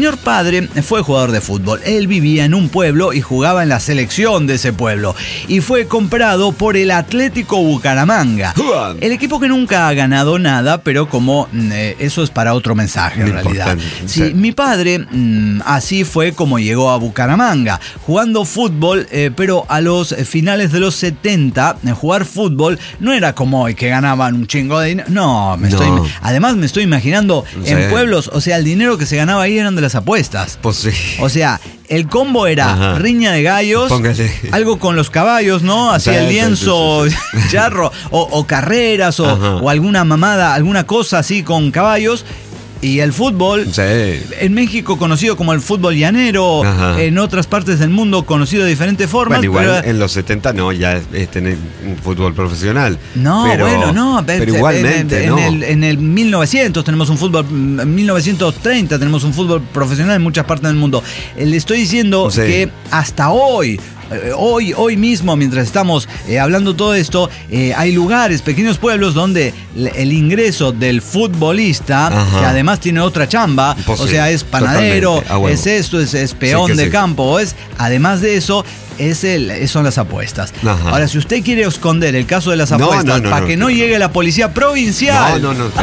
señor padre fue jugador de fútbol. Él vivía en un pueblo y jugaba en la selección de ese pueblo. Y fue comprado por el Atlético Bucaramanga. El equipo que nunca ha ganado nada, pero como eh, eso es para otro mensaje en realidad. Sí, sí. Mi padre mmm, así fue como llegó a Bucaramanga, jugando fútbol, eh, pero a los finales de los setenta, eh, jugar fútbol no era como hoy que ganaban un chingo de dinero. No, me no. estoy, además me estoy imaginando sí. en pueblos, o sea, el dinero que se ganaba ahí eran de las apuestas. Pues sí. O sea, el combo era Ajá. riña de gallos, Póngale. algo con los caballos, ¿no? Hacia sí, el lienzo, sí, sí, sí. charro, o, o carreras, o, o alguna mamada, alguna cosa así con caballos. Y el fútbol, sí. en México conocido como el fútbol llanero, Ajá. en otras partes del mundo conocido de diferentes formas. Bueno, igual pero, en los setenta no, ya es, es tener un fútbol profesional. No, pero, bueno, no. Pero igualmente, en, ¿no? En el, en el mil novecientos tenemos un fútbol, en mil novecientos treinta tenemos un fútbol profesional en muchas partes del mundo. Le estoy diciendo sí. que hasta hoy... Hoy, hoy mismo, mientras estamos eh, hablando todo esto, eh, hay lugares, pequeños pueblos donde el ingreso del futbolista, Ajá. que además tiene otra chamba, pues o sí, sea, es panadero, es esto, es, es peón sí de sí. campo, es, además de eso, es el, son las apuestas. Ajá. Ahora, si usted quiere esconder el caso de las apuestas no, no, no, para no, que no, no llegue la policía provincial. No, no, no.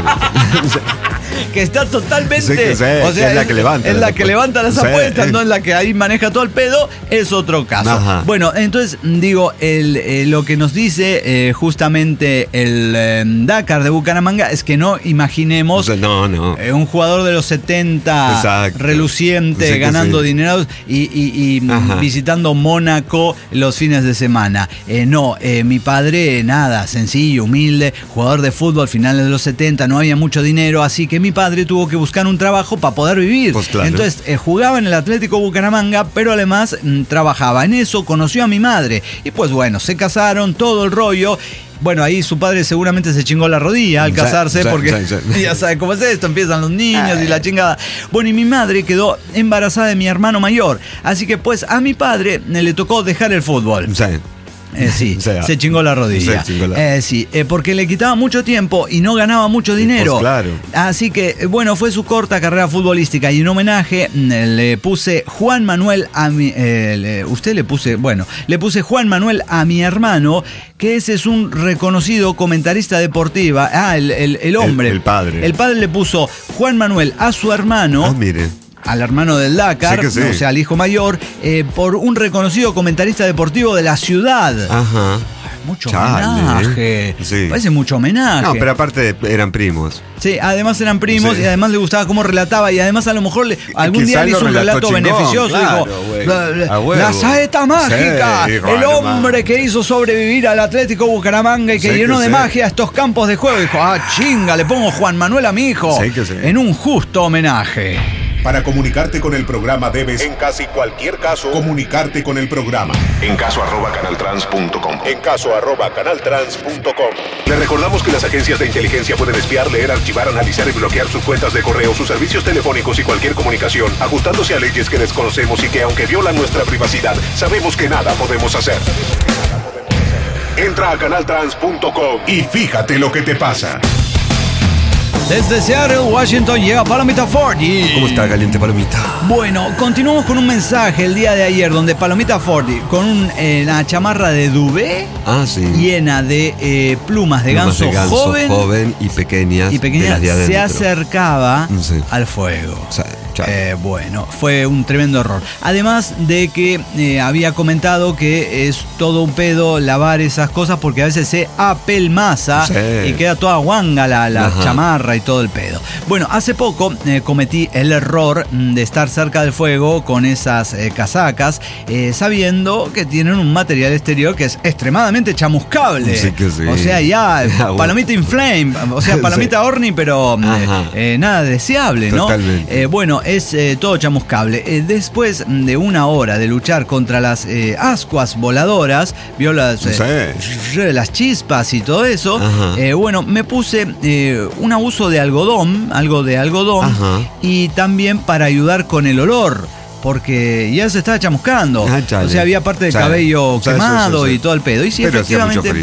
Que está totalmente. Sí, que sé, o sea, es la que levanta. Es la que levanta las sí. apuestas, no es la que ahí maneja todo el pedo, es otro caso. Ajá. Bueno, entonces, digo, el, eh, lo que nos dice eh, justamente el eh, Dakar de Bucaramanga es que no imaginemos o sea, no, no. Eh, un jugador de los setenta Exacto. reluciente, sí, ganando sí. dinero y, y, y visitando Mónaco los fines de semana. Eh, no, eh, mi padre, nada, sencillo, humilde, jugador de fútbol, finales de los setenta, no había mucho dinero, así que mi padre tuvo que buscar un trabajo para poder vivir. Pues claro. Entonces eh, jugaba en el Atlético Bucaramanga, pero además mm, trabajaba en eso, conoció a mi madre y pues bueno, se casaron, todo el rollo. Bueno, ahí su padre seguramente se chingó la rodilla al casarse, sí, porque sí, sí. ya sabe cómo es esto, empiezan los niños Ay. y la chingada. Bueno, y mi madre quedó embarazada de mi hermano mayor, así que pues a mi padre le tocó dejar el fútbol. Sí. Eh, sí, o sea, se chingó la rodilla. Chingó la... Eh, sí, eh, porque le quitaba mucho tiempo y no ganaba mucho dinero. Pues claro. Así que, bueno, fue su corta carrera futbolística y en homenaje le puse Juan Manuel a mi... Eh, le, usted le puse, bueno, le puse Juan Manuel a mi hermano, que ese es un reconocido comentarista deportiva. Ah, el, el, el hombre. El, el padre. El padre le puso Juan Manuel a su hermano. Ah, mire. Al hermano del Dakar, sí sí. o sea, al hijo mayor, eh, por un reconocido comentarista deportivo de la ciudad. Ajá. Mucho Chale, homenaje. ¿eh? Sí. Parece mucho homenaje. No, pero aparte eran primos. Sí, además eran primos sí. y además le gustaba cómo relataba y además a lo mejor le, algún día le hizo un relato chingón, beneficioso. Claro, dijo, la, la saeta mágica, sí, el hombre que hizo sobrevivir al Atlético Bucaramanga y que sí, llenó que de sí. magia estos campos de juego. Dijo, ah, chinga, le pongo Juan Manuel a mi hijo sí, que sí. en un justo homenaje. Para comunicarte con el programa debes, en casi cualquier caso, comunicarte con el programa. En caso arroba canaltrans punto com. En caso arroba canaltrans punto com. Le recordamos que las agencias de inteligencia pueden espiar, leer, archivar, analizar y bloquear sus cuentas de correo, sus servicios telefónicos y cualquier comunicación, ajustándose a leyes que desconocemos y que, aunque violan nuestra privacidad, sabemos que nada podemos hacer. Entra a canaltrans punto com y fíjate lo que te pasa. Desde Seattle, Washington, llega Palomita Forti. ¿Cómo está, caliente Palomita? Bueno, continuamos con un mensaje el día de ayer donde Palomita Forti, con un, eh, una chamarra de duvet ah, sí. llena de eh, plumas de plumas ganso, de ganso joven, joven y pequeñas, y pequeñas de las de se acercaba sí. al fuego. O sea, Eh, bueno, fue un tremendo error. Además de que eh, había comentado que es todo un pedo lavar esas cosas porque a veces se apelmaza sí. y queda toda guanga la, la chamarra y todo el pedo. Bueno, hace poco eh, cometí el error de estar cerca del fuego con esas eh, casacas, eh, sabiendo que tienen un material exterior que es extremadamente chamuscable. Sí que sí. O sea, ya palomita inflame, o sea, palomita sí. horny, pero eh, eh, nada deseable, ¿no? Totalmente. Eh, bueno, es eh, todo chamuscable. Eh, después de una hora de luchar contra las eh, ascuas voladoras, vio las, eh, sí. las chispas y todo eso, eh, bueno, me puse eh, un abuso de algodón, algo de algodón, Ajá. y también para ayudar con el olor. Porque ya se estaba chamuscando. Ah, o sea, había parte del chale. cabello chale, quemado sí, sí, sí. y todo el pedo. Y sí, Pero efectivamente. hacía mucho frío.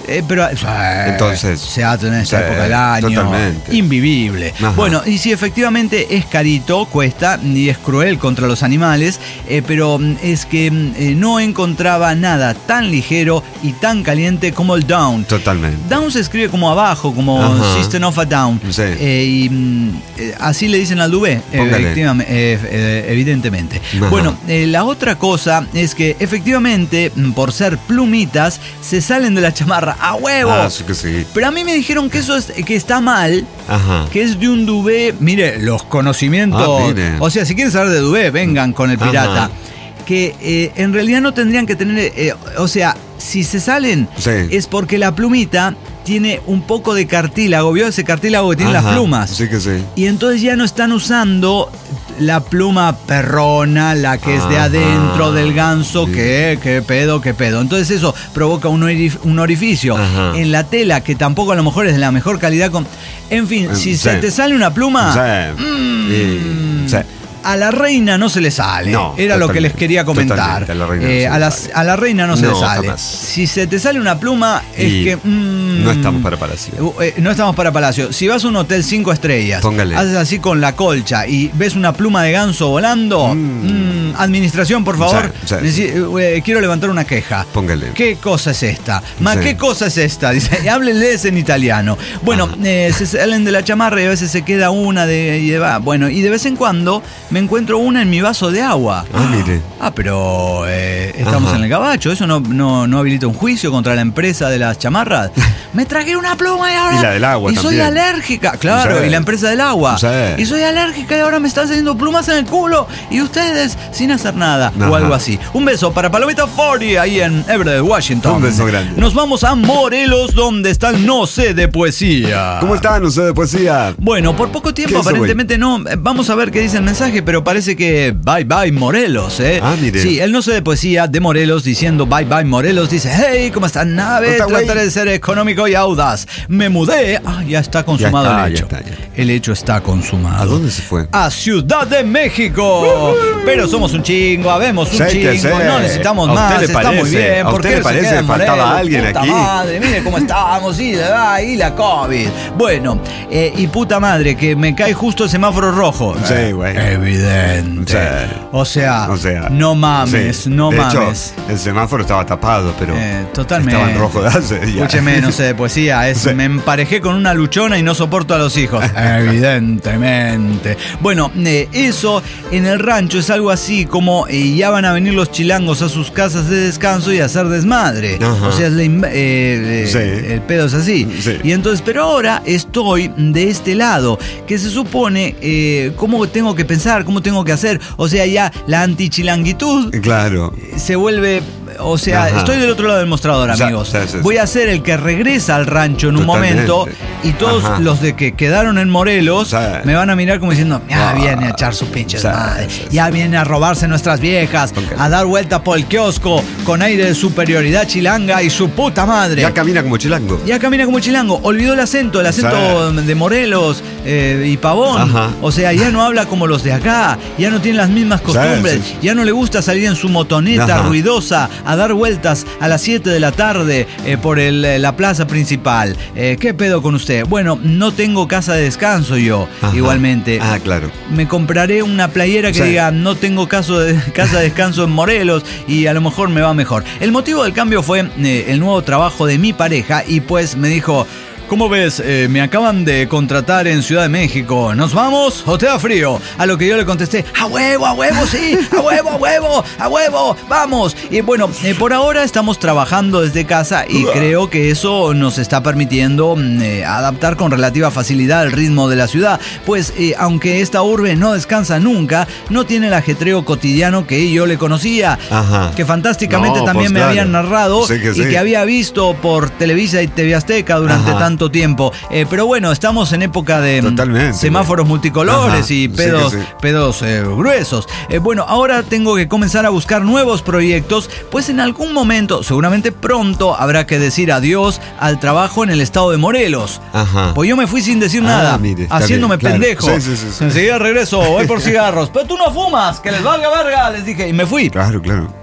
Eh, pero eh, entonces Seattle en esta sí, época del año, totalmente. Invivible. Ajá. Bueno, y sí, efectivamente es carito, cuesta y es cruel contra los animales, eh, pero es que eh, no encontraba nada tan ligero y tan caliente como el Down. Totalmente. Down se escribe como abajo, como Ajá. System of a Down. Sí. Eh, y eh, así le dicen al duvet, efectivamente, eh, eh, evidentemente. Ajá. Bueno, eh, la otra cosa es que efectivamente, por ser plumitas, se salen de la chamarra a huevo. Ah, sí que sí. Pero a mí me dijeron que eso es, que está mal. Ajá. Que es de un duvet. Mire, los conocimientos. Ah, mire. O sea, si quieren saber de duvet, vengan con el pirata. Ajá. Que eh, en realidad no tendrían que tener. Eh, o sea, si se salen, sí. es porque la plumita tiene un poco de cartílago. ¿Vio ese cartílago que tiene Ajá. las plumas? Sí que sí. Y entonces ya no están usando la pluma perrona, la que es de adentro del ganso. Sí. ¿Qué? ¿Qué pedo? ¿Qué pedo? Entonces eso provoca un, orif- un orificio Ajá. en la tela que tampoco a lo mejor es de la mejor calidad. Con... En fin, si sí. se te sale una pluma... Sí. Mmm, sí. Sí. A la reina no se le sale. No, Era lo que les quería comentar. A la reina, eh, no a, las, a la reina no se no, le sale. Jamás. Si se te sale una pluma, es y que. Mmm, no estamos para Palacio. Eh, no estamos para Palacio. Si vas a un hotel cinco estrellas, Póngale. haces así con la colcha y ves una pluma de ganso volando. Mm. Mmm, administración, por favor. Sí, sí, sí. Eh, quiero levantar una queja. Póngale. ¿Qué cosa es esta? Ma, sí. ¿Qué cosa es esta? Dice, háblenles en italiano. Bueno, eh, se salen de la chamarra y a veces se queda una de. Y de va. Bueno, y de vez en cuando me encuentro una en mi vaso de agua. Ah, mire. Ah, pero eh, estamos Ajá. en el gabacho. ¿Eso no, no, no habilita un juicio contra la empresa de las chamarras? Me tragué una pluma y ahora... Y la del agua Y también. soy alérgica. Claro, sí. y la empresa del agua. Sí. Y soy alérgica y ahora me están saliendo plumas en el culo. Y ustedes sin hacer nada. Ajá. O algo así. Un beso para Palomita cuarenta ahí en Everett, Washington. Un beso grande. Nos vamos a Morelos, donde está el No Sé de Poesía. ¿Cómo está el No Sé de Poesía? Bueno, por poco tiempo aparentemente no. Vamos a ver qué dice el mensaje, pero parece que bye bye Morelos, ¿eh? Ah, mire. Sí, el No Sé de Poesía de Morelos diciendo bye bye Morelos dice, hey, ¿cómo están, nave? Trataré de ser económico y audaz. Me mudé. Ah, ya está consumado ya está, el hecho. Ya está, ya. El hecho está consumado. ¿A dónde se fue? A Ciudad de México. Uh-huh. Pero somos un chingo, habemos un sí, chingo, no necesitamos más, está muy bien. ¿A usted le parece que faltaba alguien puta aquí? Madre, mire cómo estamos, y, y la COVID. Bueno, eh, y puta madre, que me cae justo el semáforo rojo. Sí, güey. Evidente. Sí. O sea, o sea, no mames, sí. no de mames. Hecho, el semáforo estaba tapado, pero eh, totalmente. estaba en rojo de hace. Escúcheme, No Sé de Poesía, es, sí. me emparejé con una luchona y no soporto a los hijos. Evidentemente. Bueno, eh, eso en el rancho es algo así como eh, ya van a venir los chilangos a sus casas de descanso y a hacer desmadre. Ajá. O sea, es eh, eh, sí. el pedo es así. Sí. Y entonces, pero ahora estoy de este lado, que se supone eh, cómo tengo que pensar, cómo tengo que hacer. O sea, ya la antichilanguitud claro. se vuelve... O sea, Ajá. estoy del otro lado del mostrador, amigos. Sí, sí, sí. Voy a ser el que regresa al rancho en Totalmente. un momento y todos Ajá. los de que quedaron en Morelos sí. me van a mirar como diciendo, ya ah, viene a echar sus pinches sí, madres, sí, sí. ya viene a robarse nuestras viejas, okay. a dar vuelta por el kiosco con aire de superioridad chilanga y su puta madre. Ya camina como chilango. Ya camina como chilango. Olvidó el acento, el acento sí. de Morelos eh, y Pavón. Ajá. O sea, ya no habla como los de acá, ya no tiene las mismas costumbres, sí, sí. ya no le gusta salir en su motoneta Ajá. ruidosa a dar vueltas a las siete de la tarde eh, por el, la plaza principal. Eh, ¿Qué pedo con usted? Bueno, no tengo casa de descanso yo, Ajá. igualmente. Ah, claro. Me compraré una playera que sí. diga, no tengo caso de, casa de descanso en Morelos y a lo mejor me va mejor. El motivo del cambio fue eh, el nuevo trabajo de mi pareja y pues me dijo... ¿Cómo ves? Eh, me acaban de contratar en Ciudad de México. ¿Nos vamos o te da frío? A lo que yo le contesté, a huevo, a huevo, sí, a huevo, a huevo, a huevo, vamos. Y bueno, eh, por ahora estamos trabajando desde casa y creo que eso nos está permitiendo eh, adaptar con relativa facilidad al ritmo de la ciudad. Pues eh, aunque esta urbe no descansa nunca, no tiene el ajetreo cotidiano que yo le conocía. Ajá. Que fantásticamente no, también pues, me claro. habían narrado sí que sí. y que había visto por Televisa y T V Azteca durante Ajá. tanto tiempo, eh, pero bueno, estamos en época de Totalmente, semáforos güey. multicolores Ajá, y pedos, sí sí. pedos eh, gruesos. Eh, bueno, ahora tengo que comenzar a buscar nuevos proyectos, pues en algún momento, seguramente pronto, habrá que decir adiós al trabajo en el estado de Morelos. Ajá. Pues yo me fui sin decir ah, nada, mire, haciéndome bien, pendejo. Claro. Sí, sí, sí, sí. Enseguida regreso, voy por cigarros. Pero tú no fumas, que les valga verga, les dije, y me fui. Claro, claro.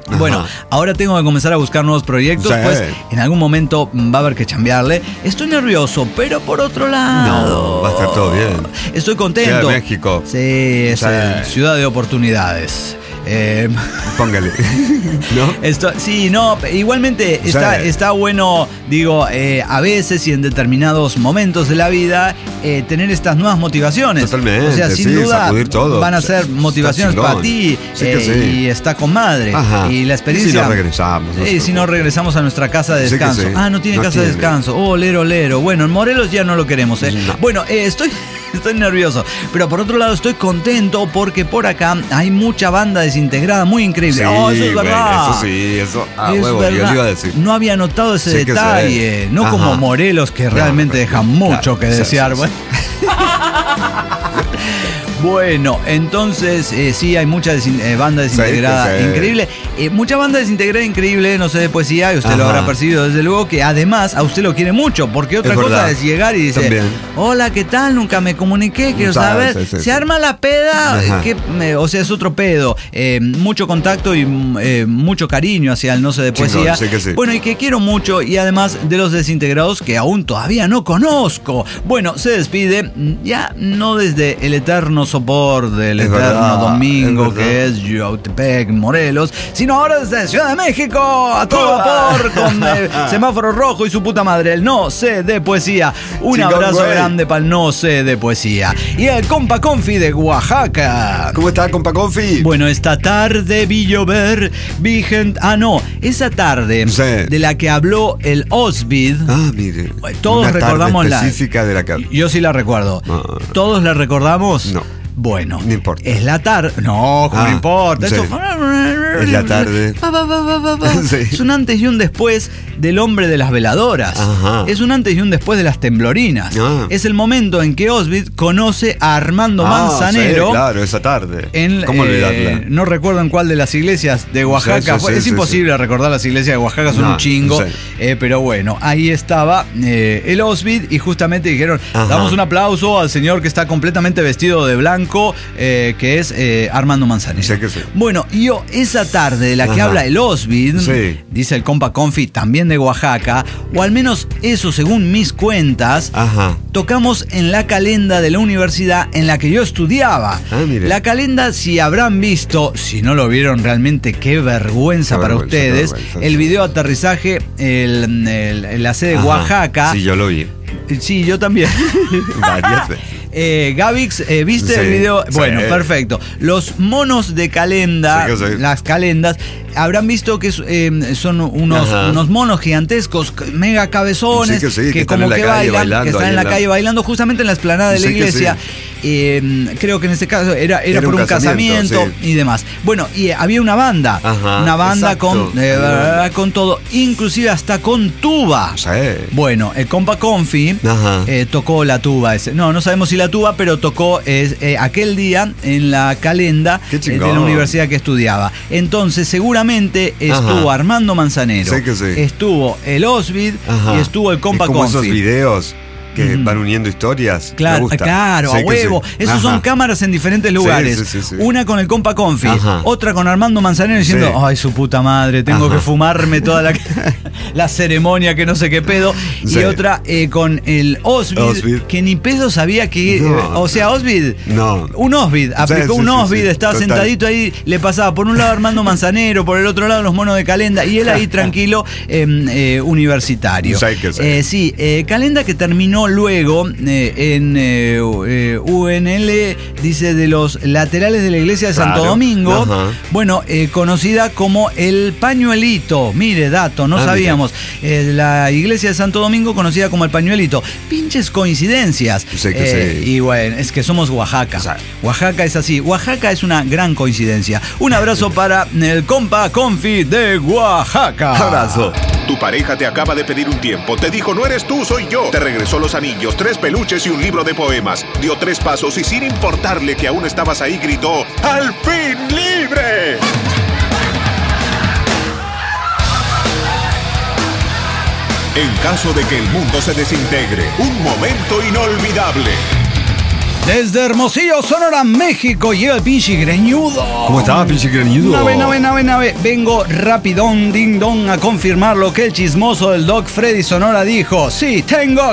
Ajá. Bueno, ahora tengo que comenzar a buscar nuevos proyectos, sí. Pues en algún momento va a haber que chambearle. Estoy nervioso, pero por otro lado... No, va a estar todo bien. Estoy contento. Ciudad de México. Sí, es sí. Eh, ciudad de oportunidades. Eh, Póngale. ¿No? Esto, sí, no, igualmente está, sí. está bueno, digo, eh, a veces y en determinados momentos de la vida, eh, tener estas nuevas motivaciones. Totalmente. O sea, sin sí, duda todo. van a ser motivaciones para ti, sí eh, sí. y está con madre. Ajá. Y la experiencia. Y si no regresamos. No eh, si no regresamos a nuestra casa de descanso. Sí sí. Ah, no tiene no casa tiene. de descanso. Oh, lero, lero. Bueno, en Morelos ya no lo queremos. ¿eh? No. Bueno, eh, estoy. Estoy nervioso, pero por otro lado estoy contento porque por acá hay mucha banda desintegrada muy increíble. Sí, oh, eso es verdad. Eso sí, eso. Ah, es huevo, verdad. Yo iba a decir. No había notado ese sí detalle. No Ajá. como Morelos, que realmente no, deja mucho claro, que desear. Sí, sí, sí. Bueno, entonces eh, sí, hay mucha desin- eh, banda desintegrada sí, sí. increíble. Eh, mucha banda desintegrada increíble, no sé de poesía, y usted Ajá. lo habrá percibido desde luego, que además a usted lo quiere mucho, porque otra es cosa verdad. es llegar y dice, También. hola, ¿qué tal? Nunca me comuniqué, quiero saber. Sí, sí, se sí. arma la peda, que, me, o sea, es otro pedo. Eh, mucho contacto y eh, mucho cariño hacia el no sé de poesía. Chingón, sí que sí. Bueno, y que quiero mucho, y además de los desintegrados que aún todavía no conozco. Bueno, se despide, ya no desde el eterno sopor del es eterno verdad, domingo es que es Yautepec, Morelos, sino ahora desde Ciudad de México a todo vapor con eh, semáforo rojo y su puta madre, el no sé de poesía. Un Chingón, abrazo güey. grande para el no sé de poesía. Y el compa Confi de Oaxaca. ¿Cómo está, compa Confi? Bueno, esta tarde vi llover, vi gente... Ah, no, esa tarde sí. de la que habló el Osvid. Ah, mire. Todos Una recordamos tarde específica la... de la tarde. Yo sí la recuerdo. No. ¿Todos la recordamos? No. Bueno, no importa. Es la tarde. No, ¿cómo ah, no importa? Sí. Esto... Es la tarde. Sí. Es un antes y un después del hombre de las veladoras. Ajá. Es un antes y un después de las temblorinas. Ah. Es el momento en que Osvid conoce a Armando ah, Manzanero. Sí, claro, esa tarde. En, ¿Cómo olvidarla? Eh, no recuerdo en cuál de las iglesias de Oaxaca. Sí, sí, es sí, imposible sí. recordar las iglesias de Oaxaca, son no, un chingo. Sí. Eh, pero bueno, ahí estaba eh, el Osvid y justamente dijeron, Ajá. damos un aplauso al señor que está completamente vestido de blanco, eh, que es eh, Armando Manzanero. Sí, que sí. Bueno, y yo esa tarde de la que Ajá. habla el Osvid, sí. dice el compa Confi, también de Oaxaca, o al menos eso según mis cuentas, Ajá. tocamos en la calenda de la universidad en la que yo estudiaba. Ah, mire. La calenda, si habrán visto, si no lo vieron realmente, qué vergüenza qué para vergüenza, ustedes, vergüenza, el video aterrizaje el, el, en la sede de Oaxaca. Sí, yo lo vi. Sí, yo también. Varias veces. Eh, Gavix, eh, ¿viste sí, el video? Bueno, sí. perfecto. Los monos de calenda, sí, sí. las calendas, habrán visto que eh, son unos, unos monos gigantescos, mega cabezones, sí, que, sí, que, que como que bailan, bailando, que están en la, la calle bailando, justamente en la explanada de la sí, iglesia. Eh, creo que en este caso era, era, era por un, un casamiento, casamiento sí. y demás. Bueno, y eh, había una banda, Ajá, una banda con, eh, con todo, inclusive hasta con tuba. Sí. Bueno, el compa Confi eh, tocó la tuba. Ese. No, no sabemos si la tuba, pero tocó eh, eh, aquel día en la calenda eh, de la universidad que estudiaba. Entonces, seguramente estuvo Ajá. Armando Manzanero, sí que sí. estuvo el Osvid Ajá. y estuvo el compa Confi. Confi. Esos videos que mm. van uniendo historias. Claro, claro, sí, a huevo. Sí. Esos Ajá. son cámaras en diferentes lugares. Sí, sí, sí, sí. Una con el compa Confi, Ajá. otra con Armando Manzanero diciendo, sí. ay, su puta madre, tengo Ajá. que fumarme toda la, la ceremonia, que no sé qué pedo. Sí. Y otra eh, con el Osvid, Osvid, que ni pedo sabía que... No, eh, o sea, Osvid, no. un Osvid, aplicó sí, sí, un Osvid, sí, sí. estaba Total. sentadito ahí, le pasaba por un lado Armando Manzanero, por el otro lado los monos de calenda, y él ahí tranquilo, eh, eh, universitario. Sí, que sí. Eh, sí eh, calenda que terminó luego... Eh, en eh, eh, U N L, dice, de los laterales de la iglesia de Santo claro. Domingo, Ajá. bueno, eh, conocida como el Pañuelito. Mire, dato, no ah, sabíamos. Eh, la iglesia de Santo Domingo conocida como el Pañuelito. Pinches coincidencias. Sí, que eh, sí. Y bueno, es que somos Oaxaca. O sea, Oaxaca es así. Oaxaca es una gran coincidencia. Un abrazo para el compa Confi de Oaxaca. Abrazo. Tu pareja te acaba de pedir un tiempo, te dijo no eres tú, soy yo. Te regresó los anillos, tres peluches y un libro de poemas. Dio tres pasos y sin importarle que aún estabas ahí gritó ¡al fin libre! En caso de que el mundo se desintegre, un momento inolvidable. Desde Hermosillo, Sonora, México, llega el pinche greñudo. ¿Cómo estaba, pinche greñudo? Nave, nave, nave, nave. Vengo rapidón, ding dong, a confirmar lo que el chismoso del Doc Freddy Sonora dijo. Sí, tengo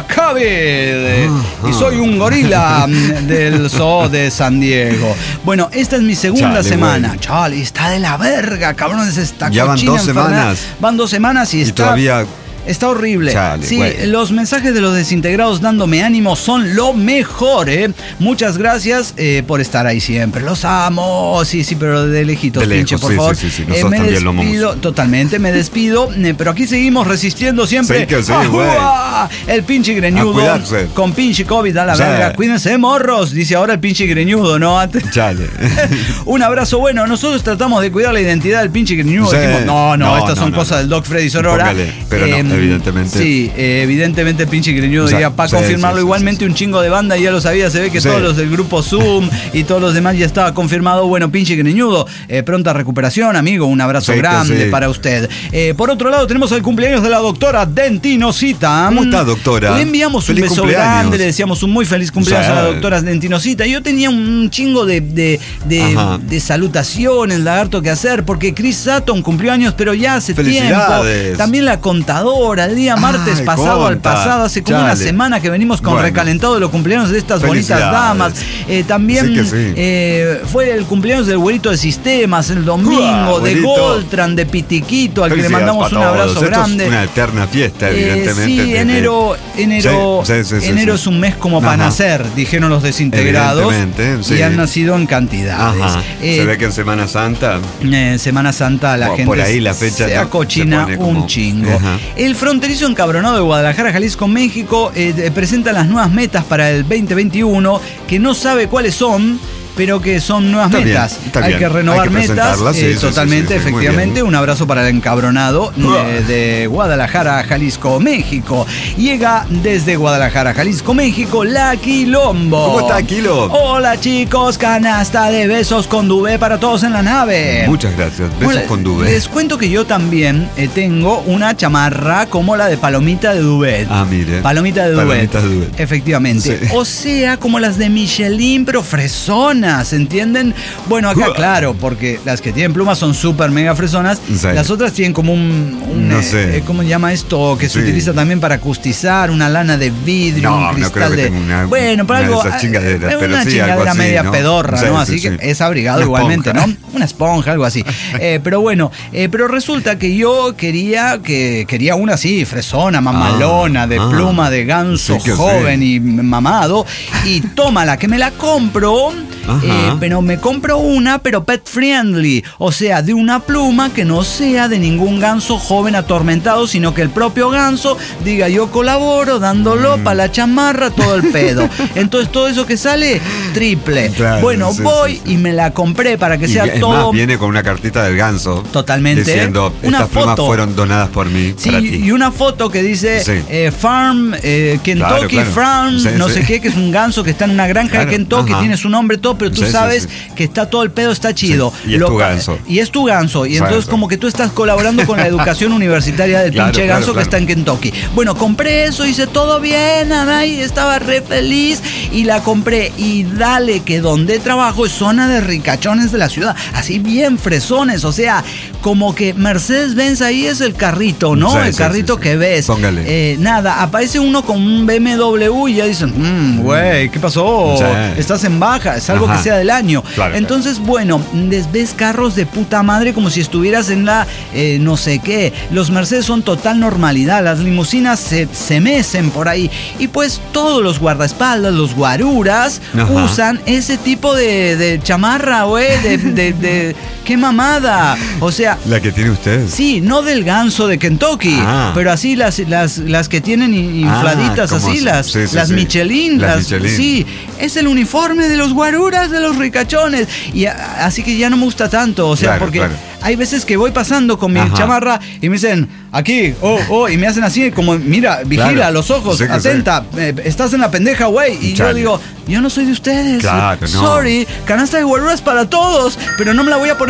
COVID. Uh-huh. Y soy un gorila del zoo de San Diego. Bueno, esta es mi segunda Chale, semana. Güey. Chale, está de la verga, cabrones, esta ya cochina van dos enfermedad. semanas. Van dos semanas y, y está... todavía... Está horrible. Chale, sí, güey. Los mensajes de los desintegrados dándome ánimo son lo mejor, ¿eh? Muchas gracias eh, por estar ahí siempre. Los amo. Sí, sí, pero de lejitos, de pinche, lejos, por sí, favor. Sí, sí, sí. Eh, me también despido, lo totalmente, me despido. Eh, pero aquí seguimos resistiendo siempre. Sí, que sí, ¡Ah, el pinche greñudo! Con pinche COVID a la sí. verga. Cuídense, morros. Dice ahora el pinche greñudo, ¿no? Chale. Un abrazo. Bueno, nosotros tratamos de cuidar la identidad del pinche greñudo. Sí. Dijimos, no, no, no, estas no, son no, cosas no. del Doc Freddy Sonora. Póngale, pero eh, no, evidentemente. Sí. Eh, evidentemente el pinche greñudo, o sea, ya para sí, confirmarlo, sí, sí, igualmente sí, sí. un chingo de banda ya lo sabía, se ve que sí. todos los del grupo Zoom y todos los demás ya estaba confirmado. Bueno, pinche greñudo, eh, pronta recuperación, amigo, un abrazo sí, grande sí. para usted. Eh, por otro lado tenemos el cumpleaños de la doctora Dentinosita. ¿Cómo está, doctora? Le enviamos feliz un beso cumpleaños. grande, le decíamos un muy feliz cumpleaños sí. a la doctora Dentinosita. Yo tenía un chingo de, de, de, de salutaciones, lagarto, que hacer, porque Chris Sutton cumplió años, pero ya hace tiempo. También la contadora, el día martes Ay, pasado conta. al pasado, hace como Chale. una semana que venimos con bueno. recalentado de los cumpleaños de estas bonitas damas. Eh, también sí sí. Eh, fue el cumpleaños del güerito de Sistemas el domingo, Uah, de Goltran, de Pitiquito, al que le mandamos un abrazo Esto grande. Es una eterna fiesta, evidentemente. Eh, sí, enero, enero, sí, sí, sí, enero sí, sí. es un mes como para Ajá. nacer, dijeron los desintegrados. Sí. Y han nacido en cantidades. Eh, se ve que en Semana Santa. En Semana Santa la oh, gente por ahí la fecha se acochina se un como... chingo. Ajá. El fronterizo encabronado de Guadalajara, Jalisco, México, eh, presenta las nuevas metas para el veinte veintiuno, que no sabe cuáles son, pero que son nuevas está metas. Bien, Hay bien. que renovar Hay que metas sí, eh, sí, totalmente, sí, sí, sí, efectivamente. Un abrazo para el encabronado eh, de Guadalajara, Jalisco, México. Llega desde Guadalajara, Jalisco, México, la Quilombo. ¿Cómo está, Quilo? Hola, chicos, canasta de besos con Dubé para todos en la nave. Muchas gracias, besos bueno, con Dubé. Les cuento que yo también eh, tengo una chamarra como la de Palomita de Dubé. Ah, mire. Palomita de Dubé. Efectivamente. Sí. O sea, como las de Michelin, pero fresona. ¿Entienden? Bueno, acá claro, porque las que tienen plumas son súper mega fresonas. Sí. Las otras tienen como un, un no eh, sé. ¿cómo se llama esto? Que sí. se utiliza también para acustizar, una lana de vidrio, no, un cristal no creo que de. Tenga una, bueno, para una algo. De esas chingaderas, es pero una sí, chingadera así, media ¿no? pedorra, Sí, ¿no? sí, así sí. que es abrigado una igualmente, esponja. ¿no? Una esponja, algo así. eh, pero bueno, eh, pero resulta que yo quería que quería una así, fresona, mamalona, ah, de ah, pluma de ganso sí, joven sí. y mamado. Y tómala, que me la compro. Eh, pero me compro una, pero pet friendly, o sea, de una pluma que no sea de ningún ganso joven atormentado, sino que el propio ganso diga yo colaboro, dándolo mm. para la chamarra, todo el pedo. Entonces todo eso que sale, triple. Claro, bueno, sí, voy sí, sí. y me la compré para que y sea es todo. Más, viene con una cartita del ganso. Totalmente. Diciendo, una estas foto. plumas fueron donadas por mí. Sí, para ti. Y una foto que dice sí. eh, Farm, eh, Kentucky claro, claro. Farm, sí, no sí. sé qué, que es un ganso que está en una granja claro. de Kentucky, Ajá. tiene su nombre, todo, pero tú sí, sabes sí, sí. que está todo el pedo, está chido. Sí. Y es Lo, tu ganso. Y es tu ganso. Y ganso. entonces como que tú estás colaborando con la educación universitaria del claro, pinche claro, ganso claro. que está en Kentucky. Bueno, compré eso, hice todo bien, y estaba re feliz y la compré. Y dale que donde trabajo es zona de ricachones de la ciudad, así bien fresones, o sea, como que Mercedes-Benz ahí es el carrito, ¿no? Sí, el sí, carrito sí, sí. que ves. Póngale. Eh, nada, aparece uno con un B M W y ya dicen, mmm, güey, ¿qué pasó? Sí. Estás en baja, es algo Ajá. que sea del año. Claro, Entonces, claro. bueno, ves carros de puta madre como si estuvieras en la eh, no sé qué. Los Mercedes son total normalidad, las limusinas se, se mecen por ahí. Y pues todos los guardaespaldas, los guaruras, Ajá. usan ese tipo de, de chamarra, güey, de, de, de... ¡Qué mamada! O sea... ¿La que tiene usted? Sí, no del ganso de Kentucky, ah. pero así las, las, las que tienen infladitas, ah, así, las, sí, sí, las sí. Michelin. Las, las Michelin. Sí, es el uniforme de los guaruras, de los ricachones. Y a, así que ya no me gusta tanto, o sea, claro, porque... Claro. Hay veces que voy pasando con mi Ajá. chamarra y me dicen, aquí, oh, oh, y me hacen así, como, mira, vigila claro. los ojos, sí atenta, eh, estás en la pendeja, güey. Y Chale. yo digo, yo no soy de ustedes. Claro, no. Sorry, canasta de guaruras para todos, pero no me la voy a poner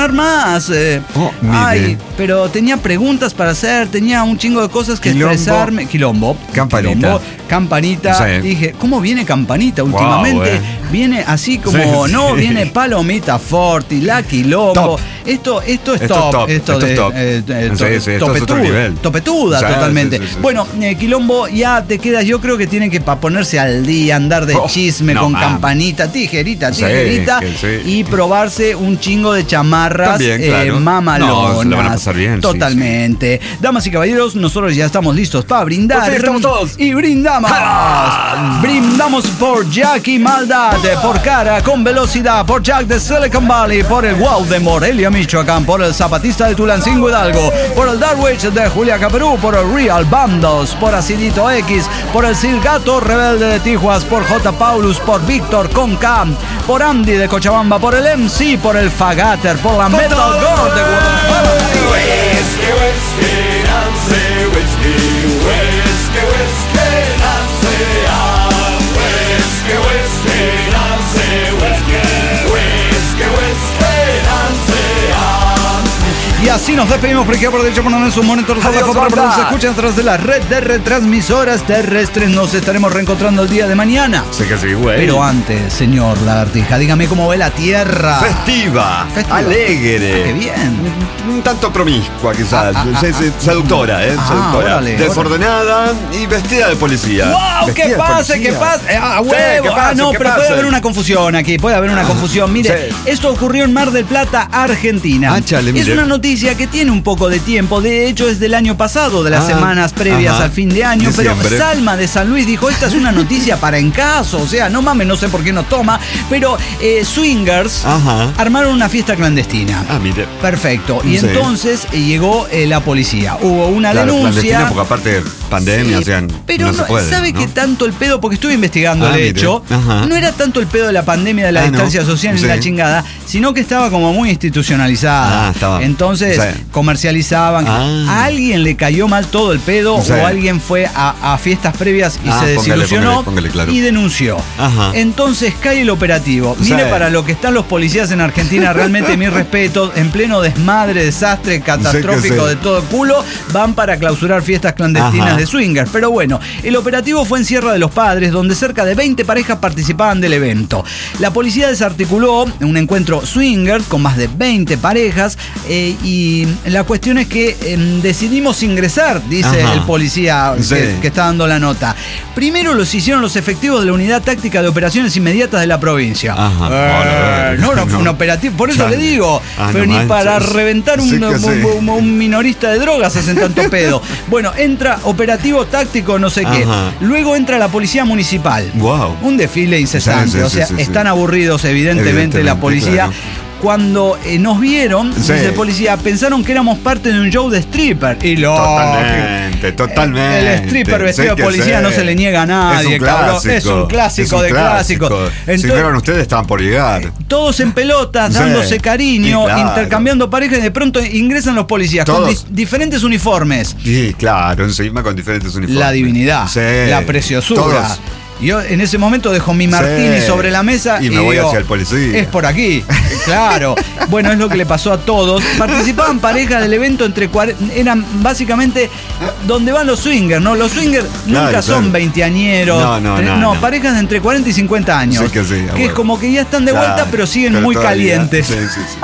llamar más. Eh, oh, ay, pero tenía preguntas para hacer, tenía un chingo de cosas que Quilombo. expresarme. Quilombo. Campanita. Quilombo, campanita. Sí. Dije, ¿cómo viene Campanita últimamente? Wow, eh. Viene así como, sí, no, sí. Viene Palomita Forti, la Quilombo. Top. Esto, esto es esto top. Es top. Esto, esto de, es top. Eh, eh, sí, sí, esto es otro nivel. Topetuda, sí, totalmente. Sí, sí, sí. Bueno, eh, Quilombo, ya te quedas, yo creo que tienen que para ponerse al día, andar de oh, chisme no, con man. Campanita, tijerita, tijerita, sí, sí. Y probarse un chingo de chamarras También, claro. eh, mamalonas. No, lo van a pasar bien. Totalmente. Sí, sí. Damas y caballeros, nosotros ya estamos listos para brindar. Pues sí, estamos todos. Y brindamos. ¡Ah! Brindamos por Jackie Maldad, ¡Ah! Por Cara con Velocidad, por Jack de Silicon Valley, por el Wow de Morelia, Michoacán, por el Zapatista de Tulancingo Hidalgo, por el Darwich de Julia Caperú, por el Real Bandos, por Acidito X, por el Silgato Rebelde de Tijuas, por J. Paulus, por Víctor con K, por Andy de Cochabamba, por el M C, por el Fagater, por la Metal Girl de Guadalajara. Whiskey, whiskey, Nancy, whiskey, whiskey, whiskey, Nancy, ah, whiskey, whiskey, Nancy, whiskey, whiskey, whiskey, Nancy, ah. Y así nos despedimos por aquí por dicho por en su momento para que se escuchen a través de la red de retransmisoras terrestres. Nos estaremos reencontrando el día de mañana. Sé que sí, güey. Pero antes, señor Lagartija, dígame cómo ve la tierra. Festiva, Festiva. Alegre. Ah, qué bien. Un, un tanto promiscua, quizás. Ah, ah, ah, seductora, ¿eh? Ah, seductora. Órale, desordenada órale. Y vestida de policía. ¡Wow! ¡Qué pase, qué pase! ¡Ah, huevo! Sí, ah, no, pero pase? Puede haber una confusión aquí. Puede haber una ah, confusión. Mire, sí. Esto ocurrió en Mar del Plata, Argentina. Ah, chale, es una noticia que tiene un poco de tiempo, de hecho es del año pasado, de las ah, semanas previas ajá, al fin de año, de pero Salma de San Luis dijo, esta es una noticia para en caso, o sea, no mames, no sé por qué nos toma, pero eh, swingers ajá. armaron una fiesta clandestina. Ah, mire. Perfecto, y sí. entonces eh, llegó eh, la policía, hubo una claro, denuncia. Porque aparte pandemia, sí, o sea, pero no se puede, ¿sabe ¿no? que tanto el pedo, porque estuve investigando ah, el mire. hecho, ajá. no era tanto el pedo de la pandemia, de la ah, distancia no. social ni sí. la chingada, sino que estaba como muy institucionalizada. Ah, estaba. Entonces, sí. comercializaban. Ah. ¿A alguien le cayó mal todo el pedo sí. o alguien fue a, a fiestas previas y ah, se desilusionó póngale, póngale, claro. y denunció? Ajá. Entonces cae el operativo. Mire sí. para lo que están los policías en Argentina, realmente mis respetos, en pleno desmadre, desastre catastrófico sí de todo culo, van para clausurar fiestas clandestinas Ajá. de swingers. Pero bueno, el operativo fue en Sierra de los Padres, donde cerca de veinte parejas participaban del evento. La policía desarticuló un encuentro swingers con más de veinte parejas eh, y la cuestión es que eh, decidimos ingresar, dice Ajá. el policía sí. que, que está dando la nota. Primero los hicieron los efectivos de la Unidad Táctica de Operaciones Inmediatas de la provincia. Ajá. Eh, no, no, fue un operativo, por eso Chale. le digo, ah, pero no ni manches. para reventar un, sí un, sí. un, un minorista de drogas hacen tanto pedo. Bueno, entra operativo táctico no sé qué. Ajá. Luego entra la policía municipal. Wow. Un desfile incesante, sí, sí, o sea, sí, sí, están sí. aburridos evidentemente, evidentemente la policía. Claro. Cuando eh, nos vieron, sí. dice el policía, pensaron que éramos parte de un show de stripper. Y lo. Totalmente, totalmente. El, el stripper vestido de policía sé. no se le niega a nadie, es cabrón. Es un clásico es un de clásicos. Entonces, si fueron ustedes, estaban por llegar. Todos en pelotas, sí. dándose cariño, claro. intercambiando parejas, y de pronto ingresan los policías todos. con di diferentes uniformes. Sí, claro, encima con diferentes uniformes. La divinidad, sí. la preciosura. Todos. Yo en ese momento dejo mi martini sí. sobre la mesa y, y me voy digo, hacia el policía. Es por aquí, claro. Bueno, es lo que le pasó a todos. Participaban parejas del evento entre eran básicamente donde van los swingers, ¿no? Los swingers claro, nunca son claro. veinteañeros. No, no, no, no, no. Parejas de entre cuarenta y cincuenta años. Sí que sí. Que es como que ya están de vuelta, claro, pero siguen pero muy todavía. calientes. Sí, sí, sí.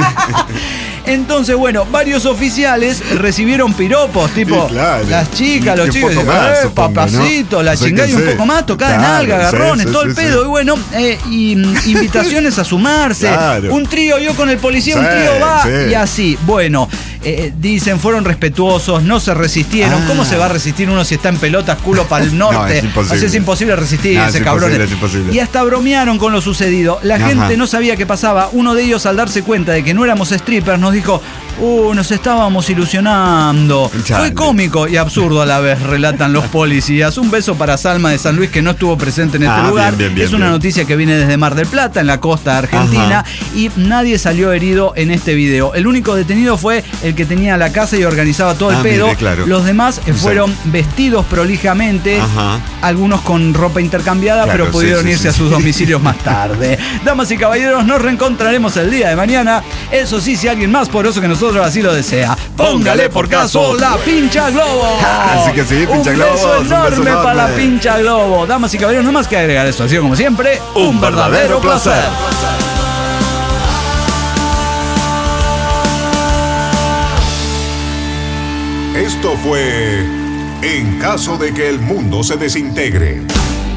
Entonces, bueno, varios oficiales recibieron piropos, tipo, sí, claro. las chicas, los chicos, más, eh, papacito, ¿no? la o sea chingada y un poco más, tocada claro, en alga, agarrones, sí, todo sí, el pedo. Sí. Y bueno, eh, y, invitaciones a sumarse. Claro. Un trío, yo con el policía, sí, un trío va, sí. y así. Bueno, eh, dicen, fueron respetuosos, no se resistieron. Ah. ¿Cómo se va a resistir uno si está en pelotas, culo para el norte? No, es imposible. Así es imposible resistirse, no, cabrones. Y hasta bromearon con lo sucedido. La Ajá. gente no sabía qué pasaba. Uno de ellos, al darse cuenta de que no éramos strippers, nos dijo, uh, nos estábamos ilusionando. Chale. Fue cómico y absurdo a la vez, relatan los policías. Un beso para Salma de San Luis, que no estuvo presente en este ah, lugar. Bien, bien, bien, es una bien. noticia que viene desde Mar del Plata, en la costa argentina, Ajá. y nadie salió herido en este video. El único detenido fue el que tenía la casa y organizaba todo el Ah, pedo. mire, claro. Los demás eh, Sí. fueron vestidos prolijamente, Ajá. algunos con ropa intercambiada, Claro, pero pudieron sí, sí, irse sí, a sus sí. domicilios más tarde. Damas y caballeros, nos reencontraremos el día de mañana. Eso sí, si alguien más poderoso que nosotros así lo desea, póngale por caso la pincha globo. Así que sí, pincha un globos, beso un beso enorme enorme. para la pincha globo. Damas y caballeros, no más que agregar esto. Ha sido como siempre Un verdadero placer. Esto fue En caso de que el mundo se desintegre.